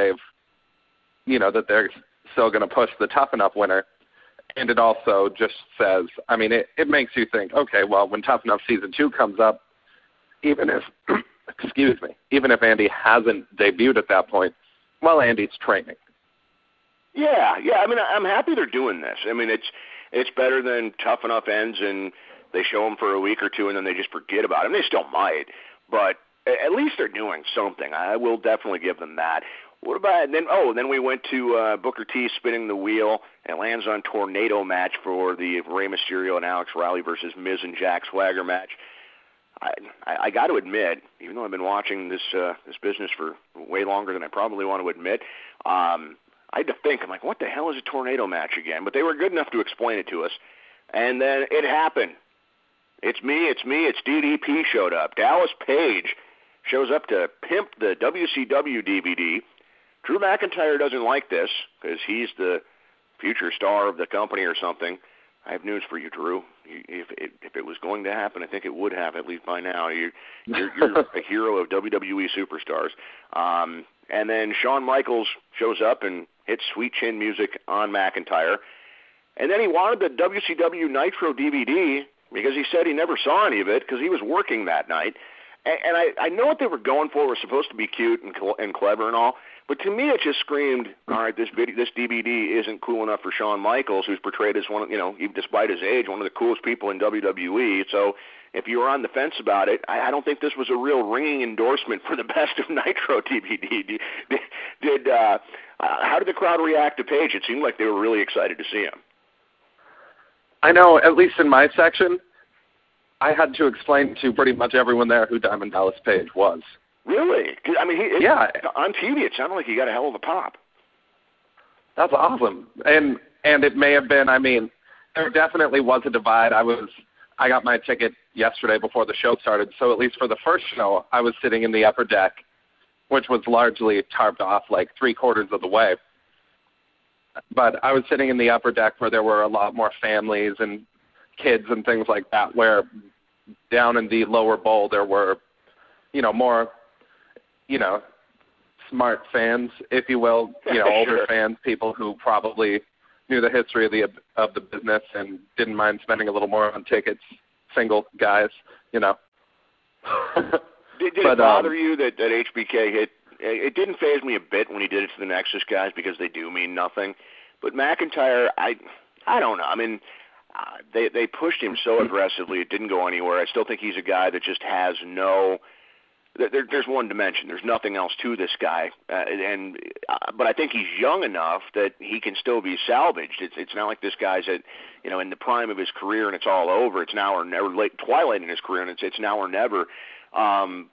that they're still going to push the Tough Enough winner. And it also just says, I mean, it makes you think, okay, well, when Tough Enough Season 2 comes up, even if, even if Andy hasn't debuted at that point, well, Andy's training. Yeah. I mean, I'm happy they're doing this. I mean, it's better than Tough Enough ends and they show him for a week or two and then they just forget about him. They still might, but at least they're doing something. I will definitely give them that. What about then we went to Booker T spinning the wheel and lands on Tornado match for the Rey Mysterio and Alex Riley versus Miz and Jack Swagger match. I got to admit, even though I've been watching this business for way longer than I probably want to admit, I had to think. I'm like, what the hell is a tornado match again? But they were good enough to explain it to us, and then it happened. It's me. It's DDP showed up. Dallas Page shows up to pimp the WCW DVD. Drew McIntyre doesn't like this because he's the future star of the company or something. I have news for you, Drew. If it was going to happen, I think it would have, at least by now. You're a hero of WWE superstars. And then Shawn Michaels shows up and hits Sweet Chin music on McIntyre. And then he wanted the WCW Nitro DVD because he said he never saw any of it because he was working that night. And I know what they were going for. It was supposed to be cute and clever and all. But to me, it just screamed, all right, this DVD isn't cool enough for Shawn Michaels, who's portrayed as one of, despite his age, one of the coolest people in WWE. So if you were on the fence about it, I don't think this was a real ringing endorsement for the Best of Nitro DVD. How did the crowd react to Page? It seemed like they were really excited to see him. I know, at least in my section, I had to explain to pretty much everyone there who Diamond Dallas Page was. Really? I mean, on TV, it sounded like he got a hell of a pop. That's awesome. And it may have been, I mean, there definitely was a divide. I got my ticket yesterday before the show started, so at least for the first show, I was sitting in the upper deck, which was largely tarped off like 3/4 of the way. But I was sitting in the upper deck where there were a lot more families and kids and things like that, where down in the lower bowl there were, more, smart fans, if you will, older Sure. fans, people who probably knew the history of the business and didn't mind spending a little more on tickets, single guys, Did it bother you that HBK hit? It didn't faze me a bit when he did it to the Nexus guys because they do mean nothing. But McIntyre, I don't know. I mean, they pushed him so aggressively, it didn't go anywhere. I still think he's a guy that just has no. There's one dimension. There's nothing else to this guy, but I think he's young enough that he can still be salvaged. It's not like this guy's at in the prime of his career and it's all over. It's now or never, late twilight in his career, and it's now or never. I'm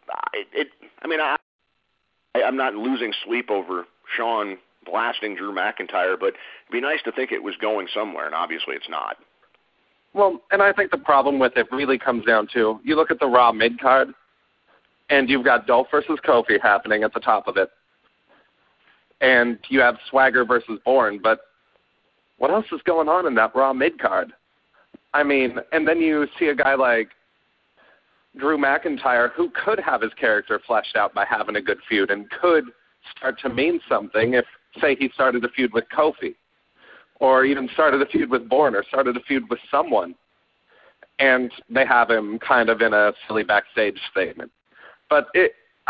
not losing sleep over Shawn blasting Drew McIntyre, but it'd be nice to think it was going somewhere, and obviously it's not. Well, and I think the problem with it really comes down to, you look at the Raw mid-card, and you've got Dolph versus Kofi happening at the top of it. And you have Swagger versus Bourne, but what else is going on in that Raw mid-card? I mean, and then you see a guy like Drew McIntyre who could have his character fleshed out by having a good feud and could start to mean something if, say, he started a feud with Kofi or even started a feud with Bourne or started a feud with someone, and they have him kind of in a silly backstage statement. But it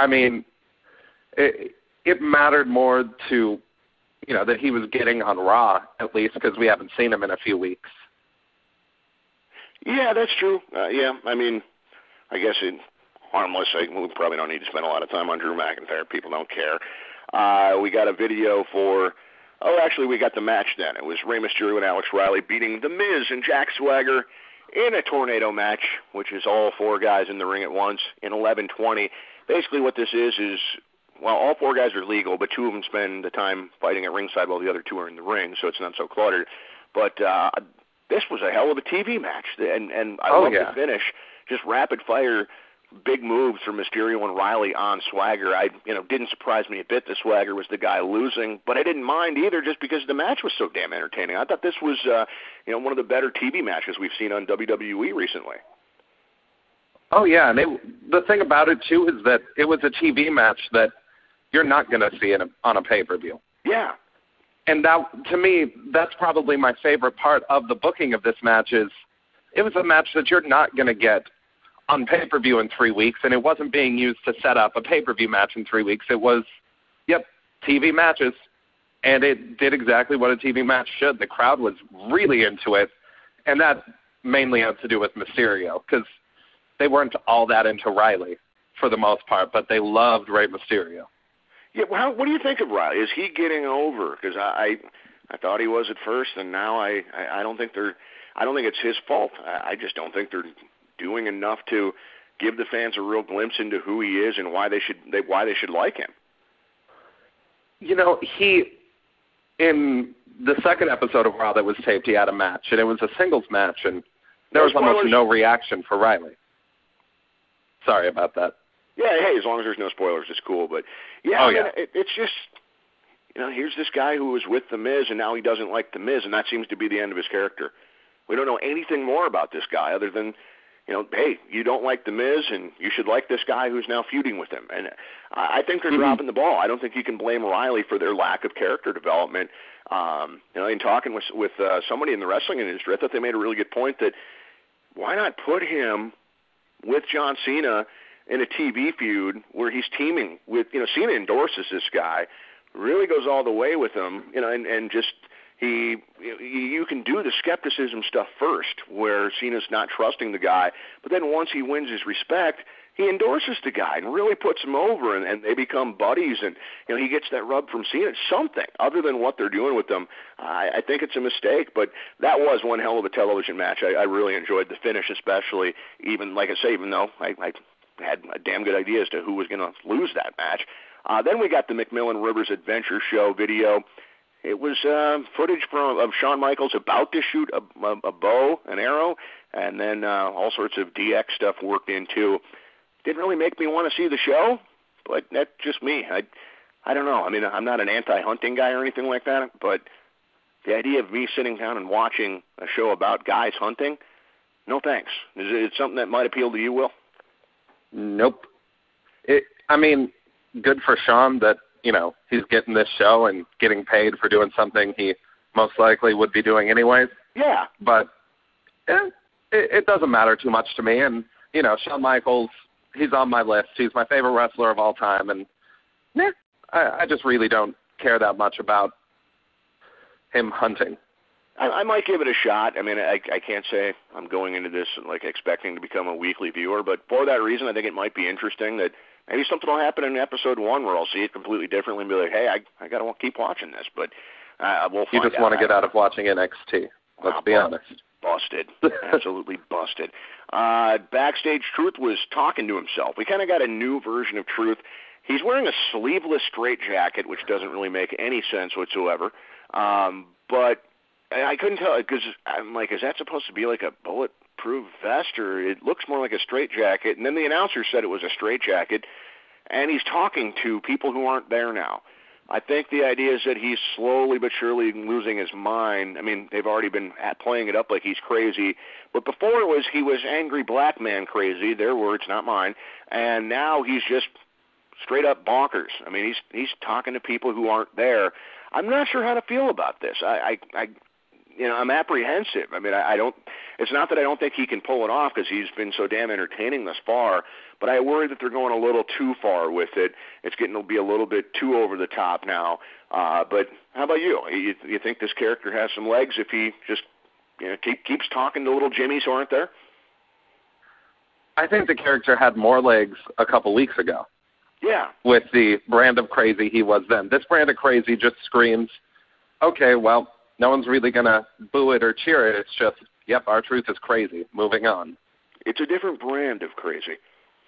mattered more to, that he was getting on Raw, at least, because we haven't seen him in a few weeks. Yeah, that's true. I guess it's harmless. We probably don't need to spend a lot of time on Drew McIntyre. People don't care. We got a video we got the match then. It was Rey Mysterio and Alex Riley beating The Miz and Jack Swagger in a tornado match, which is all four guys in the ring at once in 11:20. Basically what this is, all four guys are legal, but two of them spend the time fighting at ringside while the other two are in the ring, so it's not so cluttered. But this was a hell of a TV match, and I love the finish. Just rapid fire, big moves from Mysterio and Riley on Swagger. Didn't surprise me a bit that Swagger was the guy losing, but I didn't mind either just because the match was so damn entertaining. I thought this was, one of the better TV matches we've seen on WWE recently. Oh, yeah, and the thing about it, too, is that it was a TV match that you're not going to see on a pay-per-view. Yeah. And that, to me, that's probably my favorite part of the booking of this match is it was a match that you're not going to get on pay-per-view in 3 weeks, and it wasn't being used to set up a pay-per-view match in 3 weeks. It was, TV matches, and it did exactly what a TV match should. The crowd was really into it, and that mainly had to do with Mysterio, because they weren't all that into Riley for the most part, but they loved Rey Mysterio. Yeah, well, what do you think of Riley? Is he getting over? Because I thought he was at first, and now I don't think it's his fault. I just don't think they're doing enough to give the fans a real glimpse into who he is and why they should like him. He, in the second episode of Raw that was taped, he had a match, and it was a singles match, and there was almost no reaction for Riley. Sorry about that. Yeah, hey, as long as there's no spoilers, it's cool. But, it's just, here's this guy who was with The Miz, and now he doesn't like The Miz, and that seems to be the end of his character. We don't know anything more about this guy other than, hey, you don't like The Miz, and you should like this guy who's now feuding with him. And I think they're dropping the ball. I don't think you can blame Riley for their lack of character development. In talking with somebody in the wrestling industry, I thought they made a really good point that why not put him with John Cena in a TV feud where he's teaming with, Cena endorses this guy, really goes all the way with him, and just you can do the skepticism stuff first where Cena's not trusting the guy, but then once he wins his respect, he endorses the guy and really puts him over, and they become buddies, and he gets that rub from Cena. It's something other than what they're doing with them. I think it's a mistake, but that was one hell of a television match. I really enjoyed the finish, especially, even though I had a damn good idea as to who was going to lose that match. Then we got the McMillan Rivers Adventure Show video. It was footage of Shawn Michaels about to shoot a bow, an arrow, and then all sorts of DX stuff worked in too. Didn't really make me want to see the show, but that's just me. I don't know. I mean, I'm not an anti-hunting guy or anything like that, but the idea of me sitting down and watching a show about guys hunting, No thanks. Is it something that might appeal to you, Will? Nope. Good for Sean that, he's getting this show and getting paid for doing something he most likely would be doing anyways. Yeah. But it doesn't matter too much to me. And, Shawn Michaels, he's on my list. He's my favorite wrestler of all time. And I just really don't care that much about him hunting. I might give it a shot. I can't say I'm going into this expecting to become a weekly viewer, but for that reason, I think it might be interesting that maybe something will happen in episode 1 where I'll see it completely differently and be like, hey, I got to keep watching this. But we'll find out. You just want to get out of watching NXT. Let's be honest. Busted. Absolutely busted. Backstage, Truth was talking to himself. We kind of got a new version of Truth. He's wearing a sleeveless straitjacket, which doesn't really make any sense whatsoever. But I couldn't tell because I'm like, is that supposed to be like a bulletproof vest, or it looks more like a straitjacket? And then the announcer said it was a straitjacket, and he's talking to people who aren't there now. I think the idea is that he's slowly but surely losing his mind. They've already been playing it up like he's crazy, but before it was he was angry black man crazy, their words, not mine, and now he's just straight up bonkers. He's talking to people who aren't there. I'm not sure how to feel about this. I'm apprehensive. I don't. It's not that I don't think he can pull it off because he's been so damn entertaining thus far, but I worry that they're going a little too far with it. It's getting to be a little bit too over the top now. But how about you? You think this character has some legs if he just keeps talking to little Jimmies who aren't there? I think the character had more legs a couple weeks ago. Yeah. With the brand of crazy he was then. This brand of crazy just screams, okay, well, no one's really going to boo it or cheer it. It's just, yep, R-Truth is crazy. Moving on. It's a different brand of crazy.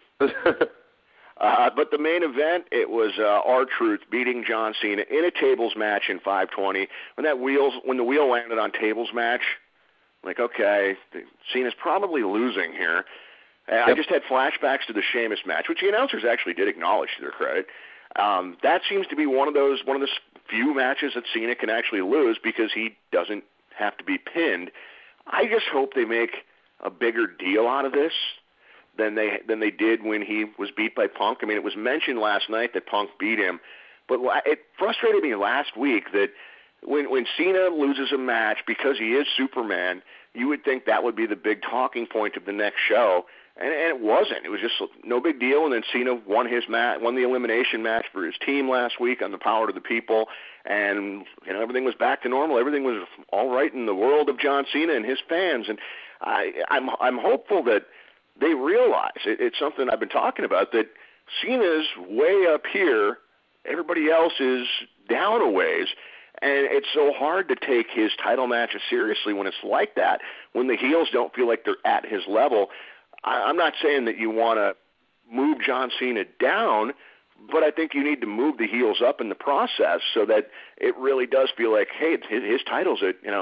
But the main event, it was R-Truth beating John Cena in a tables match in 520. When the wheel landed on tables match, like, okay, Cena's probably losing here. I just had flashbacks to the Sheamus match, which the announcers actually did acknowledge to their credit. That seems to be one of the few matches that Cena can actually lose because he doesn't have to be pinned. I just hope they make a bigger deal out of this than they did when he was beat by Punk. It was mentioned last night that Punk beat him, but it frustrated me last week that when Cena loses a match because he is Superman, you would think that would be the big talking point of the next show. And it wasn't. It was just no big deal. And then Cena won the elimination match for his team last week on the Power to the People, and everything was back to normal. Everything was all right in the world of John Cena and his fans. And I'm hopeful that they realize it's something I've been talking about, that Cena's way up here, everybody else is down a ways. And it's so hard to take his title matches seriously when it's like that, when the heels don't feel like they're at his level. I'm not saying that you want to move John Cena down, but I think you need to move the heels up in the process so that it really does feel like, hey, his title's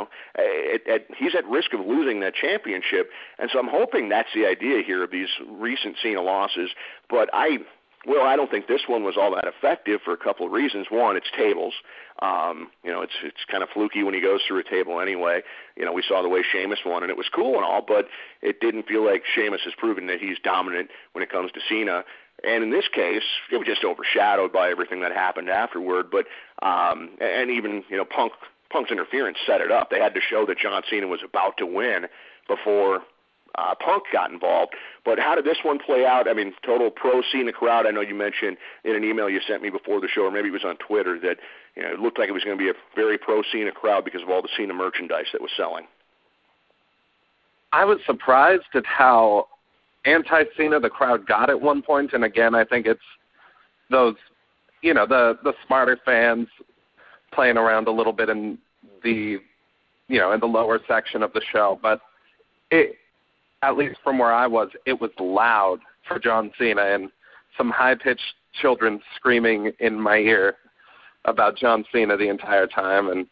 he's at risk of losing that championship. And so I'm hoping that's the idea here of these recent Cena losses. But I don't think this one was all that effective for a couple of reasons. One, it's tables. It's kind of fluky when he goes through a table anyway. We saw the way Sheamus won, and it was cool and all, but it didn't feel like Sheamus has proven that he's dominant when it comes to Cena. And in this case, it was just overshadowed by everything that happened afterward. But and even Punk's interference set it up. They had to show that John Cena was about to win before Punk got involved. But how did this one play out? Total pro-Cena crowd. I know you mentioned in an email you sent me before the show, or maybe it was on Twitter, that it looked like it was going to be a very pro-Cena crowd because of all the Cena merchandise that was selling. I was surprised at how anti-Cena the crowd got at one point, and again, I think it's those, the smarter fans playing around a little bit in the, in the lower section of the show. But at least from where I was, it was loud for John Cena, and some high-pitched children screaming in my ear about John Cena the entire time. And,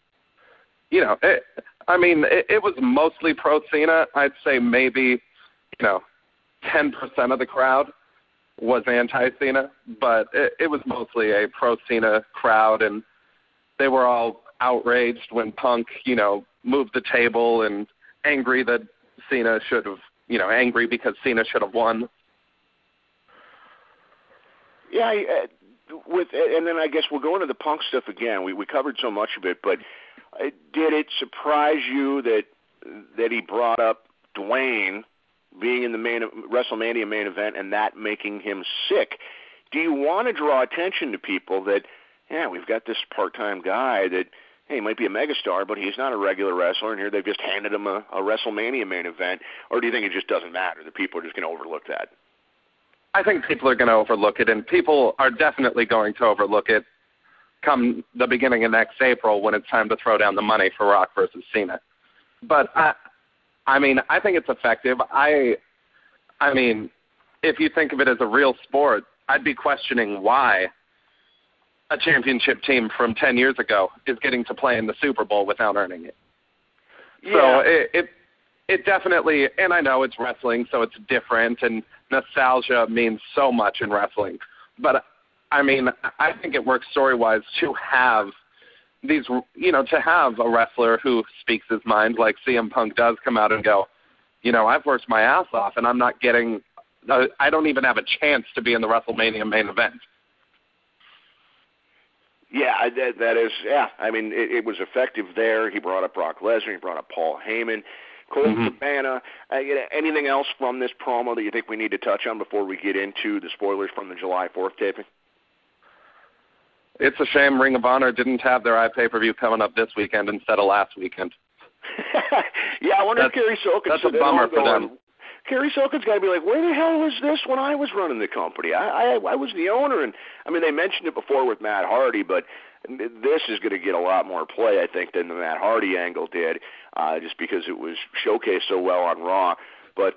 it was mostly pro-Cena. I'd say maybe, 10% of the crowd was anti-Cena, but it was mostly a pro-Cena crowd, and they were all outraged when Punk, moved the table and angry that Cena should have angry because Cena should have won. Yeah, and then I guess we'll go into the Punk stuff again. We covered so much of it, but did it surprise you that he brought up Dwayne being in the WrestleMania main event and that making him sick? Do you want to draw attention to people that, we've got this part-time guy that, he might be a megastar, but he's not a regular wrestler, and here they've just handed him a WrestleMania main event? Or do you think it just doesn't matter, that people are just going to overlook that? I think people are going to overlook it, and people are definitely going to overlook it come the beginning of next April when it's time to throw down the money for Rock versus Cena. But, I think it's effective. I mean, if you think of it as a real sport, I'd be questioning why a championship team from 10 years ago is getting to play in the Super Bowl without earning it. Yeah. So it definitely, and I know it's wrestling, so it's different, and nostalgia means so much in wrestling. But, I think it works story-wise to have these, to have a wrestler who speaks his mind like CM Punk does come out and go, I've worked my ass off, and I'm not getting, I don't even have a chance to be in the WrestleMania main event. Yeah, that is, it was effective there. He brought up Brock Lesnar. He brought up Paul Heyman. Colt Cabana. Anything else from this promo that you think we need to touch on before we get into the spoilers from the July 4th taping? It's a shame Ring of Honor didn't have their pay-per-view coming up this weekend instead of last weekend. Yeah, I wonder if Kerry Silkins... That's a bummer for them. Kerry Silkins got to be like, where the hell was this when I was running the company? I was the owner, and they mentioned it before with Matt Hardy, but this is going to get a lot more play, I think, than the Matt Hardy angle did, just because it was showcased so well on Raw. But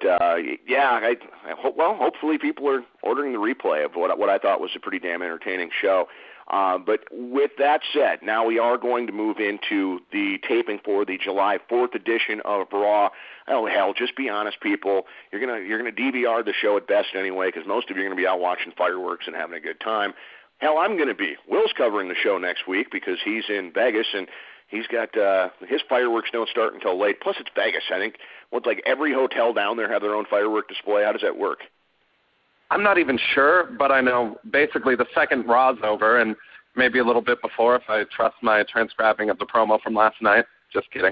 hopefully people are ordering the replay of what I thought was a pretty damn entertaining show. But with that said, now we are going to move into the taping for the July 4th edition of Raw. Oh hell, just be honest, people. You're gonna DVR the show at best anyway, because most of you are gonna be out watching fireworks and having a good time. Hell, I'm gonna be. Will's covering the show next week because he's in Vegas and he's got his fireworks don't start until late. Plus, it's Vegas. I think every hotel down there have their own firework display. How does that work? I'm not even sure, but I know basically the second Raw's over, and maybe a little bit before if I trust my transcribing of the promo from last night. Just kidding.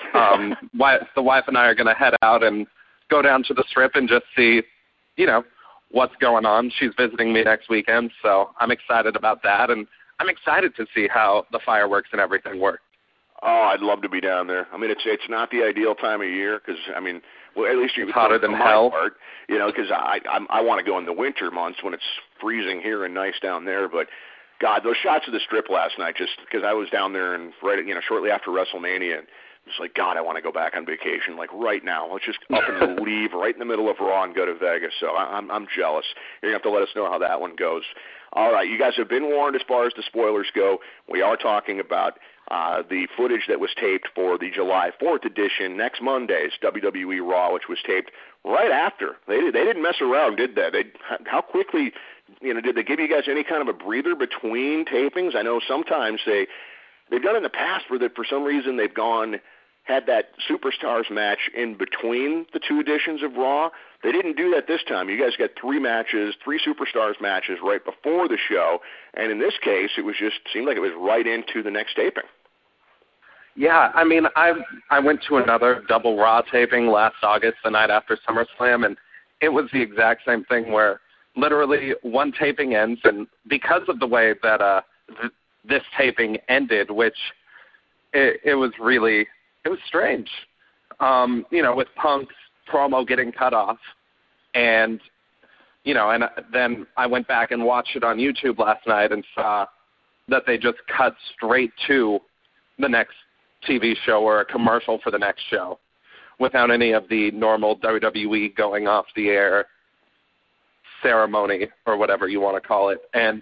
The wife and I are going to head out and go down to the Strip and just see, what's going on. She's visiting me next weekend, so I'm excited about that, and I'm excited to see how the fireworks and everything work. Oh, I'd love to be down there. It's not the ideal time of year because, at least it's hotter than hell. Because I want to go in the winter months when it's freezing here and nice down there. But, God, those shots of the Strip last night, just because I was down there and shortly after WrestleMania, and it's like, God, I want to go back on vacation right now. Let's just up and leave right in the middle of Raw and go to Vegas. So I'm jealous. You're going to have to let us know how that one goes. All right, you guys have been warned as far as the spoilers go. We are talking about the footage that was taped for the July 4th edition, next Monday's WWE Raw, which was taped right after. They didn't mess around, did they? How quickly, did they give you guys any kind of a breather between tapings? I know sometimes they've done it in the past where for some reason they've had that Superstars match in between the two editions of Raw. They didn't do that this time. You guys got three Superstars matches right before the show, and in this case, it seemed like it was right into the next taping. Yeah, I went to another double Raw taping last August, the night after SummerSlam, and it was the exact same thing where literally one taping ends, and because of the way that this taping ended, which it was strange, with Punk's promo getting cut off, and then I went back and watched it on YouTube last night and saw that they just cut straight to the next TV show or a commercial for the next show without any of the normal WWE going off the air ceremony or whatever you want to call it. And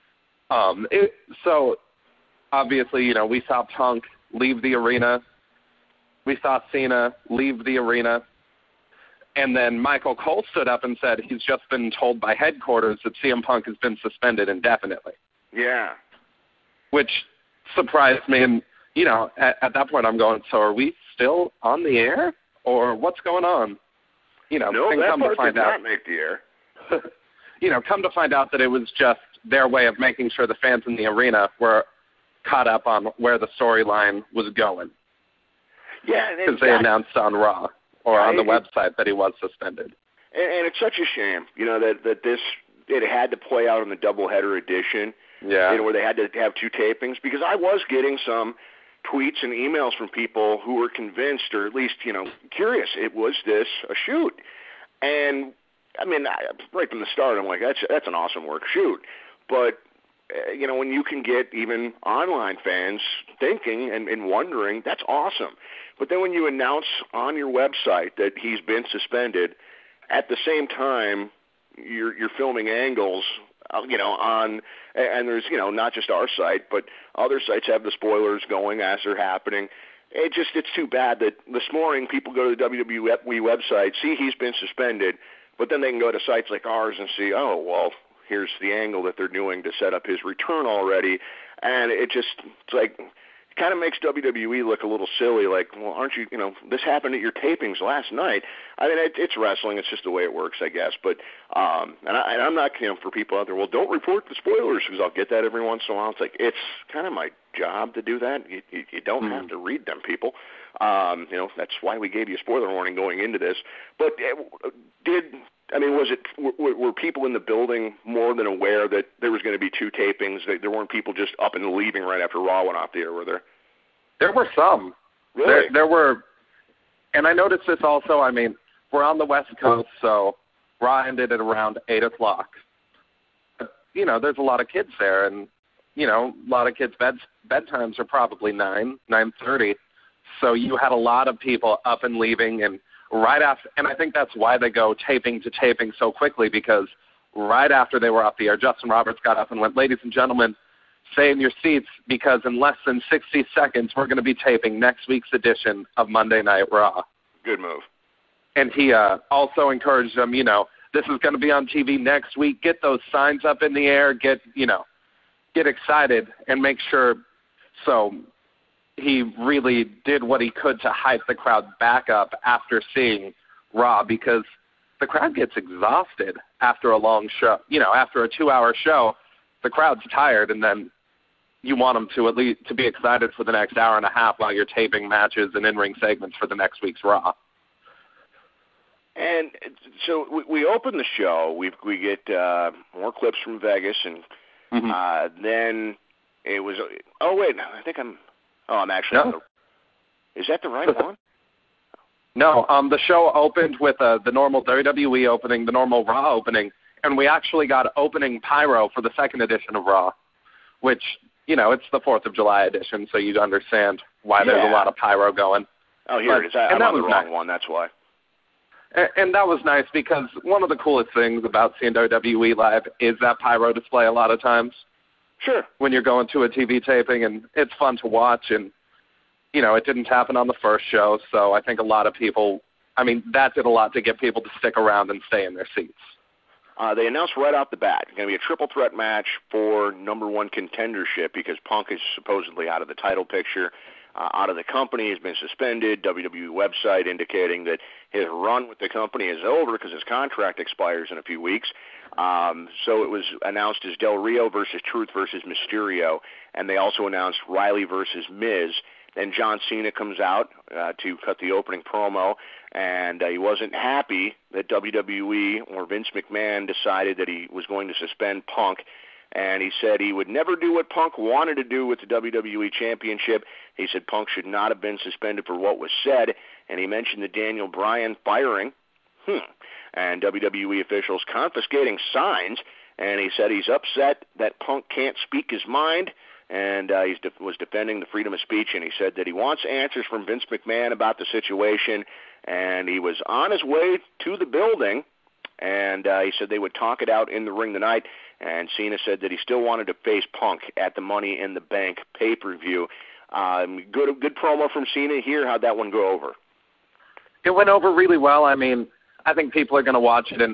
so obviously, we saw Punk leave the arena. We saw Cena leave the arena. And then Michael Cole stood up and said he's just been told by headquarters that CM Punk has been suspended indefinitely. Yeah. Which surprised me. And, at that point I'm going, so are we still on the air? Or what's going on? No, and that come part to find did out, not make the air. Come to find out that it was just their way of making sure the fans in the arena were caught up on where the storyline was going. Yeah, because they announced on Raw or on the website that he was suspended. And it's such a shame, that it had to play out in the doubleheader edition. Yeah. Where they had to have two tapings, because I was getting some tweets and emails from people who were convinced, or at least, curious, was this a shoot? And I mean, right from the start, I'm like, that's an awesome work shoot. But when you can get even online fans thinking and wondering, that's awesome. But then when you announce on your website that he's been suspended, at the same time you're filming angles, on, and there's, not just our site, but other sites have the spoilers going as they're happening. It's too bad that this morning people go to the WWE website, see he's been suspended, but then they can go to sites like ours and see, oh, well, here's the angle that they're doing to set up his return already. And it's like, it kind of makes WWE look a little silly, like, well, aren't you, this happened at your tapings last night. I mean, it's wrestling. It's just the way it works, I guess. But, and I'm not, for people out there, well, don't report the spoilers, because I'll get that every once in a while. It's like, it's kind of my job to do that. You don't have to read them, people. That's why we gave you a spoiler warning going into this. But were people in the building more than aware that there was going to be two tapings? There weren't people just up and leaving right after Raw went off the air, were there? There were some. Really? There were, and I noticed this also. I mean, we're on the West Coast, so Raw ended at around 8 o'clock. But, there's a lot of kids there, and, a lot of kids' bedtimes are probably 9:30. So you had a lot of people up and leaving, and right after, and I think that's why they go taping to taping so quickly, because right after they were off the air, Justin Roberts got up and went, ladies and gentlemen, stay in your seats, because in less than 60 seconds, we're going to be taping next week's edition of Monday Night Raw. Good move. And he also encouraged them, this is going to be on TV next week. Get those signs up in the air. Get excited and make sure. So he really did what he could to hype the crowd back up after seeing Raw, because the crowd gets exhausted after a long show. After a 2-hour show, the crowd's tired, and then you want them to at least to be excited for the next hour and a half while you're taping matches and in-ring segments for the next week's Raw. And so we open the show. We get more clips from Vegas, and then it was. Oh wait, I think I'm. Oh, I'm actually. No. Is that the right one? No. The show opened with the normal WWE opening, the normal Raw opening, and we actually got opening pyro for the second edition of Raw, which it's the 4th of July edition, so you'd understand why there's a lot of pyro going. Oh, here it is. I'm on the wrong one. That's why. And that was nice, because one of the coolest things about seeing WWE live is that pyro display a lot of times. Sure. When you're going to a TV taping, and it's fun to watch, and, it didn't happen on the first show, so I think a lot of people, that did a lot to get people to stick around and stay in their seats. They announced right off the bat, it's going to be a triple threat match for number one contendership, because Punk is supposedly out of the title picture. Out of the company, has been suspended. WWE website indicating that his run with the company is over because his contract expires in a few weeks. So it was announced as Del Rio versus Truth versus Mysterio, and they also announced Riley versus Miz. Then John Cena comes out to cut the opening promo, and he wasn't happy that WWE or Vince McMahon decided that he was going to suspend Punk. And he said he would never do what Punk wanted to do with the WWE Championship. He said Punk should not have been suspended for what was said. And he mentioned the Daniel Bryan firing and WWE officials confiscating signs. And he said he's upset that Punk can't speak his mind. And he was defending the freedom of speech. And he said that he wants answers from Vince McMahon about the situation. And he was on his way to the building. And he said they would talk it out in the ring tonight. And Cena said that he still wanted to face Punk at the Money in the Bank pay-per-view. Good promo from Cena here. How'd that one go over? It went over really well. I think people are going to watch it. And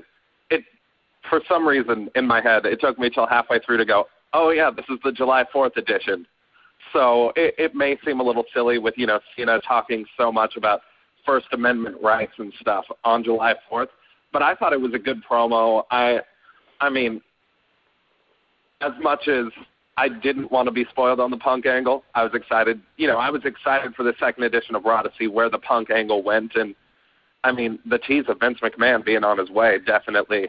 for some reason in my head, it took me till halfway through to go, oh, yeah, this is the July 4th edition. So it may seem a little silly with, Cena talking so much about First Amendment rights and stuff on July 4th. But I thought it was a good promo. I mean, as much as I didn't want to be spoiled on the Punk angle, I was excited. I was excited for the second edition of Raw to see where the Punk angle went. And, I mean, the tease of Vince McMahon being on his way definitely,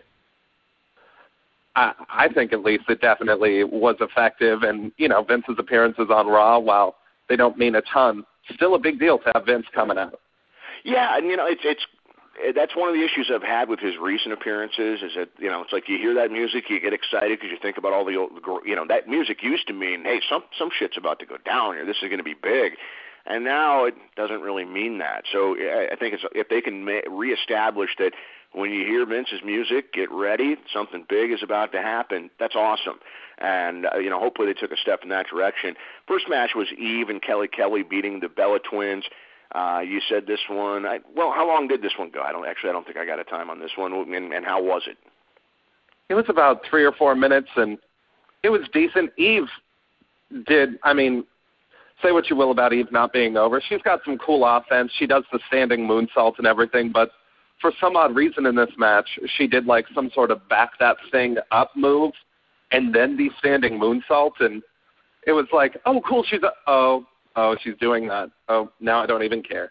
I think at least it definitely was effective. And, Vince's appearances on Raw, while they don't mean a ton, still a big deal to have Vince coming out. Yeah, and, that's one of the issues I've had with his recent appearances is that, it's like you hear that music, you get excited because you think about all the old, that music used to mean, hey, some shit's about to go down here. This is going to be big. And now it doesn't really mean that. So I think if they can reestablish that when you hear Vince's music, get ready, something big is about to happen, that's awesome. And, hopefully they took a step in that direction. First match was Eve and Kelly Kelly beating the Bella Twins. You said this one. How long did this one go? I don't think I got a time on this one. And how was it? It was about 3 or 4 minutes, and it was decent. Eve did. I mean, say what you will about Eve not being over. She's got some cool offense. She does the standing moonsault and everything, but for some odd reason in this match, she did like some sort of back that thing up move, and then the standing moonsault, and it was like, oh, cool. Oh, she's doing that. Oh, now I don't even care.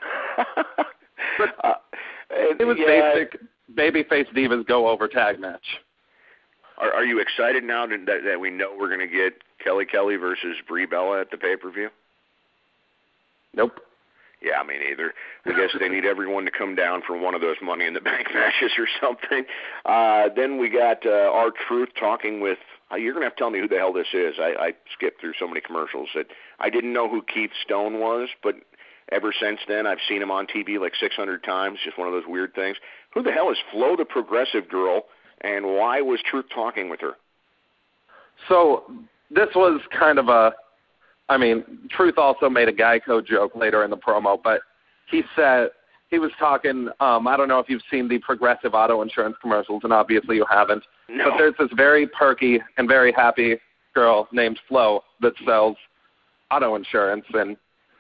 It was basic babyface divas go over tag match. Are you excited now that we know we're going to get Kelly Kelly versus Brie Bella at the pay-per-view? Nope. Yeah, me neither. I guess they need everyone to come down for one of those Money in the Bank matches or something. Then we got R-Truth talking with, you're going to have to tell me who the hell this is. I skipped through so many commercials that I didn't know who Keith Stone was, but ever since then I've seen him on TV like 600 times, just one of those weird things. Who the hell is Flo the Progressive Girl, and why was Truth talking with her? So this was kind of Truth also made a Geico joke later in the promo, but he said he was talking, I don't know if you've seen the Progressive auto insurance commercials, and obviously you haven't, no. But there's this very perky and very happy girl named Flo that sells auto insurance, and,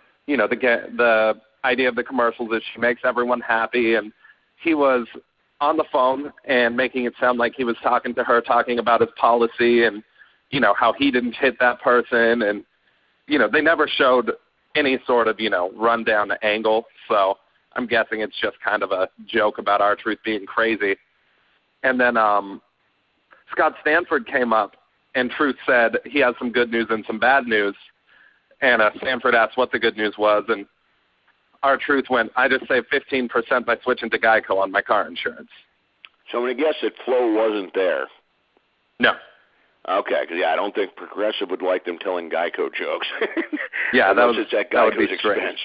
the idea of the commercials is she makes everyone happy, and he was on the phone and making it sound like he was talking to her, talking about his policy and, how he didn't hit that person, and they never showed any sort of, rundown angle, so I'm guessing it's just kind of a joke about R-Truth being crazy. And then Scott Stanford came up, and Truth said he has some good news and some bad news, and Stanford asked what the good news was, and R-Truth went, I just saved 15% by switching to Geico on my car insurance. So I'm going to guess that Flo wasn't there. No. Okay, because I don't think Progressive would like them telling Geico jokes. Yeah, that would be expense.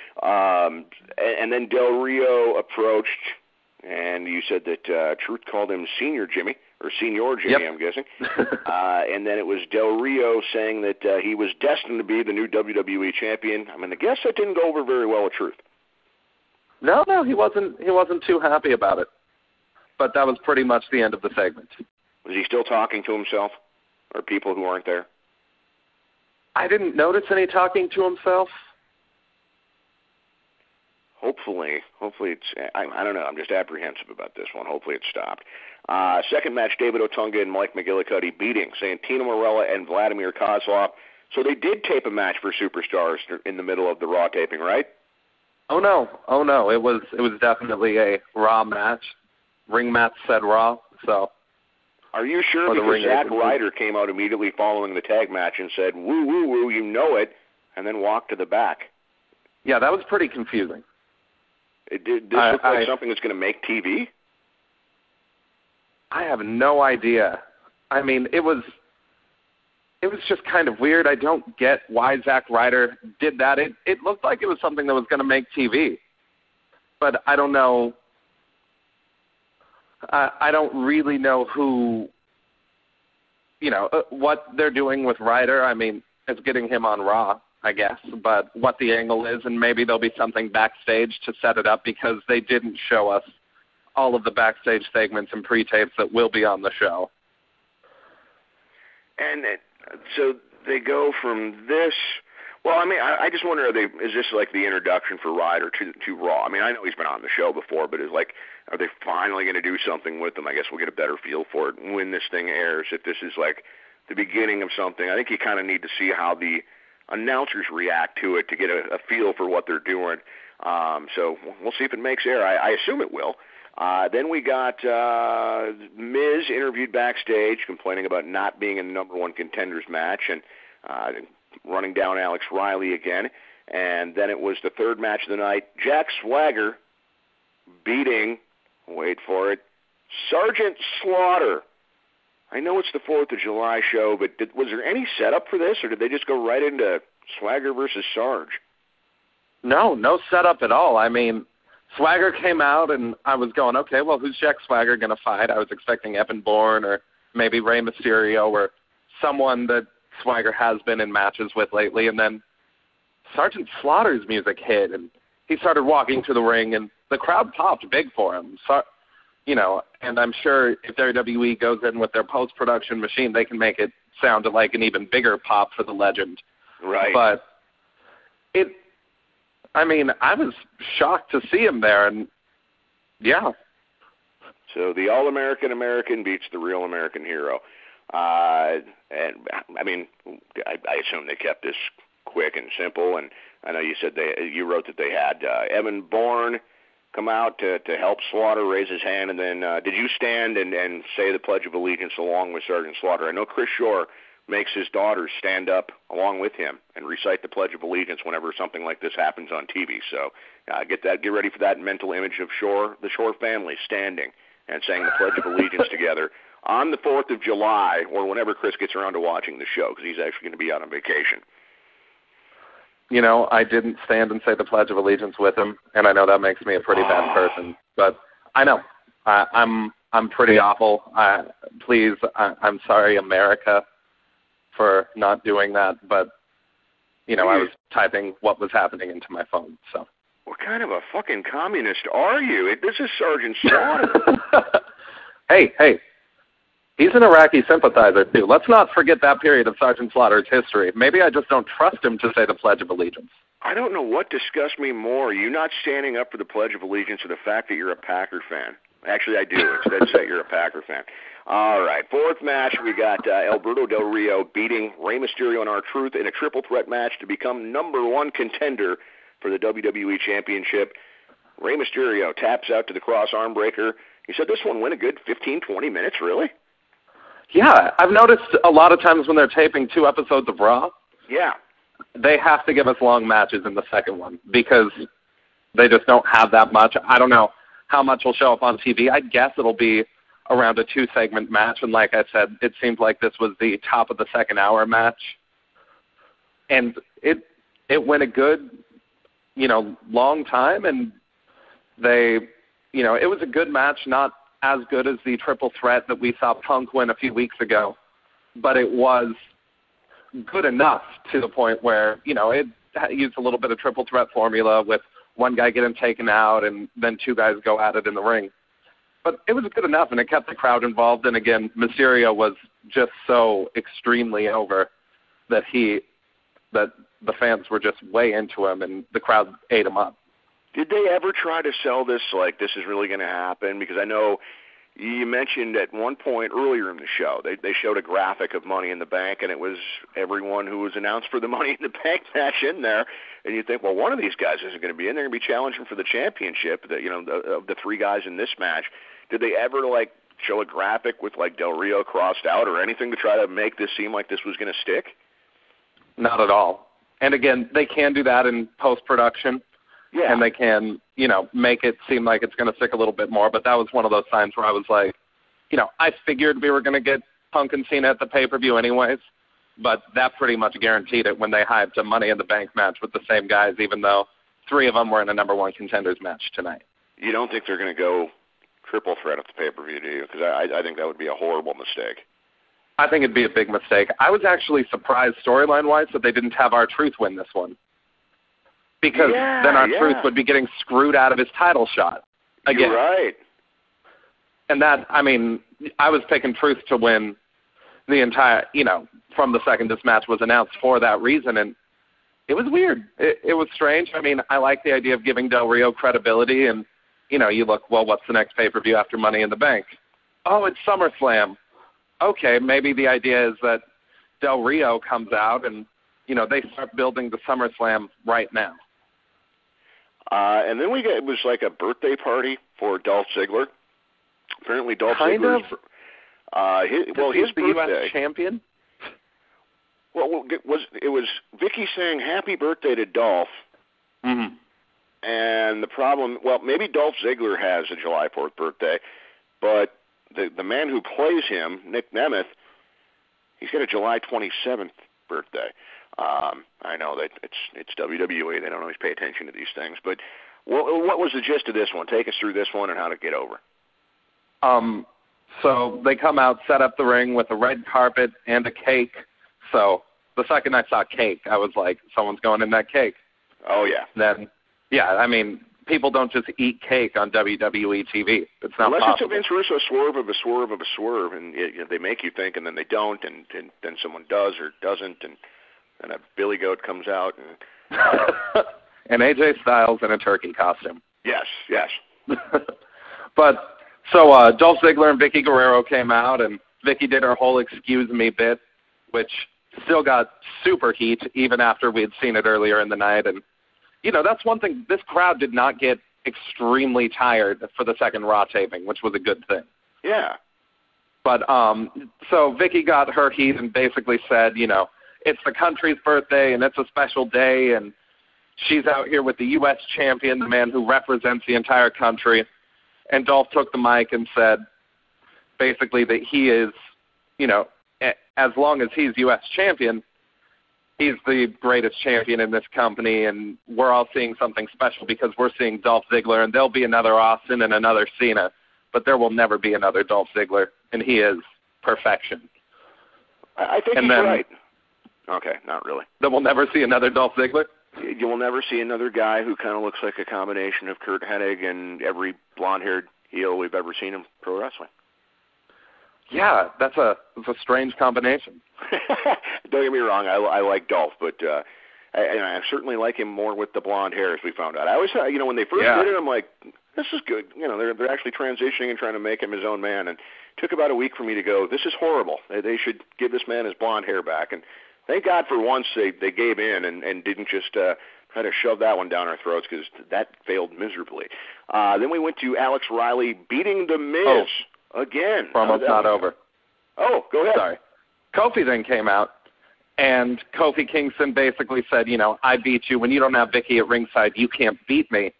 And then Del Rio approached, and you said that Truth called him Senior Jimmy, or Senior Jimmy, yep. I'm guessing. And then it was Del Rio saying that he was destined to be the new WWE champion. I guess that didn't go over very well with Truth. No, he wasn't too happy about it. But that was pretty much the end of the segment. Was he still talking to himself, or people who aren't there? I didn't notice any talking to himself. Hopefully it's, I don't know, I'm just apprehensive about this one. Hopefully it stopped. Second match, David Otunga and Mike McGillicuddy beating Santino Marella and Vladimir Kozlov. So they did tape a match for Superstars in the middle of the Raw taping, right? Oh no, it was definitely a Raw match. Ring mat said Raw, so. Are you sure? Because Zack Ryder came out immediately following the tag match and said, woo, woo, woo, you know it, and then walked to the back. Yeah, that was pretty confusing. This look like something that's going to make TV? I have no idea. It was just kind of weird. I don't get why Zack Ryder did that. It looked like it was something that was going to make TV. But I don't know. I don't really know who, what they're doing with Ryder. It's getting him on Raw, I guess, but what the angle is, and maybe there'll be something backstage to set it up because they didn't show us all of the backstage segments and pre-tapes that will be on the show. And so they go from this. Well, I mean, I just wonder, is this like the introduction for Ryder to Raw? I mean, I know he's been on the show before, but are they finally going to do something with him? I guess we'll get a better feel for it when this thing airs. If this is like the beginning of something, I think you kind of need to see how the announcers react to it to get a feel for what they're doing. So we'll see if it makes air. I assume it will. Then we got Miz interviewed backstage, complaining about not being in the number one contenders match and running down Alex Riley again. And then it was the third match of the night. Jack Swagger beating, wait for it, Sergeant Slaughter. I know it's the 4th of July show, but was there any setup for this, or did they just go right into Swagger versus Sarge? No setup at all. I mean, Swagger came out, and I was going, okay, well, who's Jack Swagger going to fight? I was expecting Evan Bourne or maybe Rey Mysterio or someone that Swagger has been in matches with lately. And then Sergeant Slaughter's music hit, and he started walking to the ring, and the crowd popped big for him. So, and I'm sure if WWE goes in with their post-production machine, they can make it sound like an even bigger pop for the legend. Right. But I was shocked to see him there, and yeah. So the All-American American beats the real American hero. And, I mean, I assume they kept this quick and simple, and I know you wrote that they had Evan Bourne come out to help Slaughter raise his hand, and then did you stand and say the Pledge of Allegiance along with Sergeant Slaughter? I know Chris Shore makes his daughters stand up along with him and recite the Pledge of Allegiance whenever something like this happens on TV. So get ready for that mental image of the Shore family standing and saying the Pledge of Allegiance together on the 4th of July or whenever Chris gets around to watching the show, because he's actually going to be out on vacation. I didn't stand and say the Pledge of Allegiance with him, and I know that makes me a pretty bad person. But I know I'm pretty awful. Please, I'm sorry, America, for not doing that. But I was typing what was happening into my phone. So what kind of a fucking communist are you? This is Sergeant Slaughter. Hey. He's an Iraqi sympathizer, too. Let's not forget that period of Sergeant Slaughter's history. Maybe I just don't trust him to say the Pledge of Allegiance. I don't know what disgusts me more, you not standing up for the Pledge of Allegiance or the fact that you're a Packer fan. Actually, I do. Instead, say you're a Packer fan. All right, fourth match, we got Alberto Del Rio beating Rey Mysterio and R-Truth in a triple threat match to become number one contender for the WWE Championship. Rey Mysterio taps out to the cross arm breaker. You said this one went a good 15, 20 minutes, really? Yeah, I've noticed a lot of times when they're taping 2 episodes of Raw, they have to give us long matches in the second one because they just don't have that much. I don't know how much will show up on TV. I guess it'll be around a 2-segment match, and like I said, it seemed like this was the top of the second hour match. And it went a good, long time, and it was a good match, not as good as the triple threat that we saw Punk win a few weeks ago, but it was good enough to the point where, it used a little bit of triple threat formula with one guy getting taken out and then 2 guys go at it in the ring. But it was good enough, and it kept the crowd involved. And again, Mysterio was just so extremely over that the fans were just way into him, and the crowd ate him up. Did they ever try to sell this like this is really going to happen? Because I know you mentioned at one point earlier in the show, they showed a graphic of Money in the Bank, and it was everyone who was announced for the Money in the Bank match in there. And you think, well, one of these guys isn't going to be in there. They're going to be challenging for the championship, of the 3 guys in this match. Did they ever, show a graphic with, Del Rio crossed out or anything to try to make this seem like this was going to stick? Not at all. And again, they can do that in post-production. Yeah. And they can, make it seem like it's going to stick a little bit more. But that was one of those times where I was like, I figured we were going to get Punk and Cena at the pay-per-view anyways. But that pretty much guaranteed it when they hyped a Money in the Bank match with the same guys, even though 3 of them were in a number one contenders match tonight. You don't think they're going to go triple threat at the pay-per-view, do you? Because I think that would be a horrible mistake. I think it'd be a big mistake. I was actually surprised storyline-wise that they didn't have R-Truth win this one. Because then R-Truth would be getting screwed out of his title shot again. You're right. And that, I was picking Truth to win the entire, from the second this match was announced for that reason. And it was weird. It was strange. I mean, I like the idea of giving Del Rio credibility, and, you know, you look, well, what's the next pay-per-view after Money in the Bank? Oh, it's SummerSlam. Okay, maybe the idea is that Del Rio comes out and, you know, they start building the SummerSlam right now. And then it was like a birthday party for Dolph Ziggler. Apparently Dolph Ziggler's his the birthday. U.S. champion? Well, it was Vicky saying happy birthday to Dolph. Mm-hmm. And the problem, well, maybe Dolph Ziggler has a July 4th birthday, but the man who plays him, Nick Nemeth, he's got a July 27th birthday. I know that it's WWE. They don't always pay attention to these things. But what was the gist of this one? Take us through this one and how to get over. So they come out, set up the ring with a red carpet and a cake. So the second I saw cake, I was like, someone's going in that cake. Oh, yeah. Then, yeah, I mean, people don't just eat cake on WWE TV. It's not Unless possible. it's a Vince Russo swerve of a swerve of a swerve, and they make you think, and then they don't, and then someone does or doesn't, and a Billy Goat comes out. And AJ Styles in a turkey costume. Yes. But, so Dolph Ziggler and Vicky Guerrero came out, and Vicky did her whole excuse me bit, which still got super heat even after we had seen it earlier in the night. And, you know, that's one thing. This crowd did not get extremely tired for the second Raw taping, which was a good thing. Yeah. But so Vicky got her heat and basically said, you know, it's the country's birthday and it's a special day, and she's out here with the U.S. champion, the man who represents the entire country. And Dolph took the mic and said basically that he is, you know, as long as he's U.S. champion, he's the greatest champion in this company, and we're all seeing something special because we're seeing Dolph Ziggler, and there'll be another Austin and another Cena, but there will never be another Dolph Ziggler, and he is perfection. I think he's right. Okay, not really. Then we'll never see another Dolph Ziggler? You will never see another guy who kind of looks like a combination of Kurt Hennig and every blonde-haired heel we've ever seen in pro wrestling. Yeah, that's a strange combination. Don't get me wrong, I like Dolph, but I certainly like him more with the blonde hair, as we found out. I always, you know, when they first did it, I'm like, this is good. You know, they're actually transitioning and trying to make him his own man. And it took about a week for me to go, this is horrible. They should give this man his blonde hair back. And thank God for once they gave in and didn't just try to shove that one down our throats, because that failed miserably. Then we went to Alex Riley beating The Miz again. Promo's not over. Oh, go ahead. Sorry. Kofi then came out, and Kofi Kingston basically said, you know, I beat you. When you don't have Vicky at ringside, you can't beat me.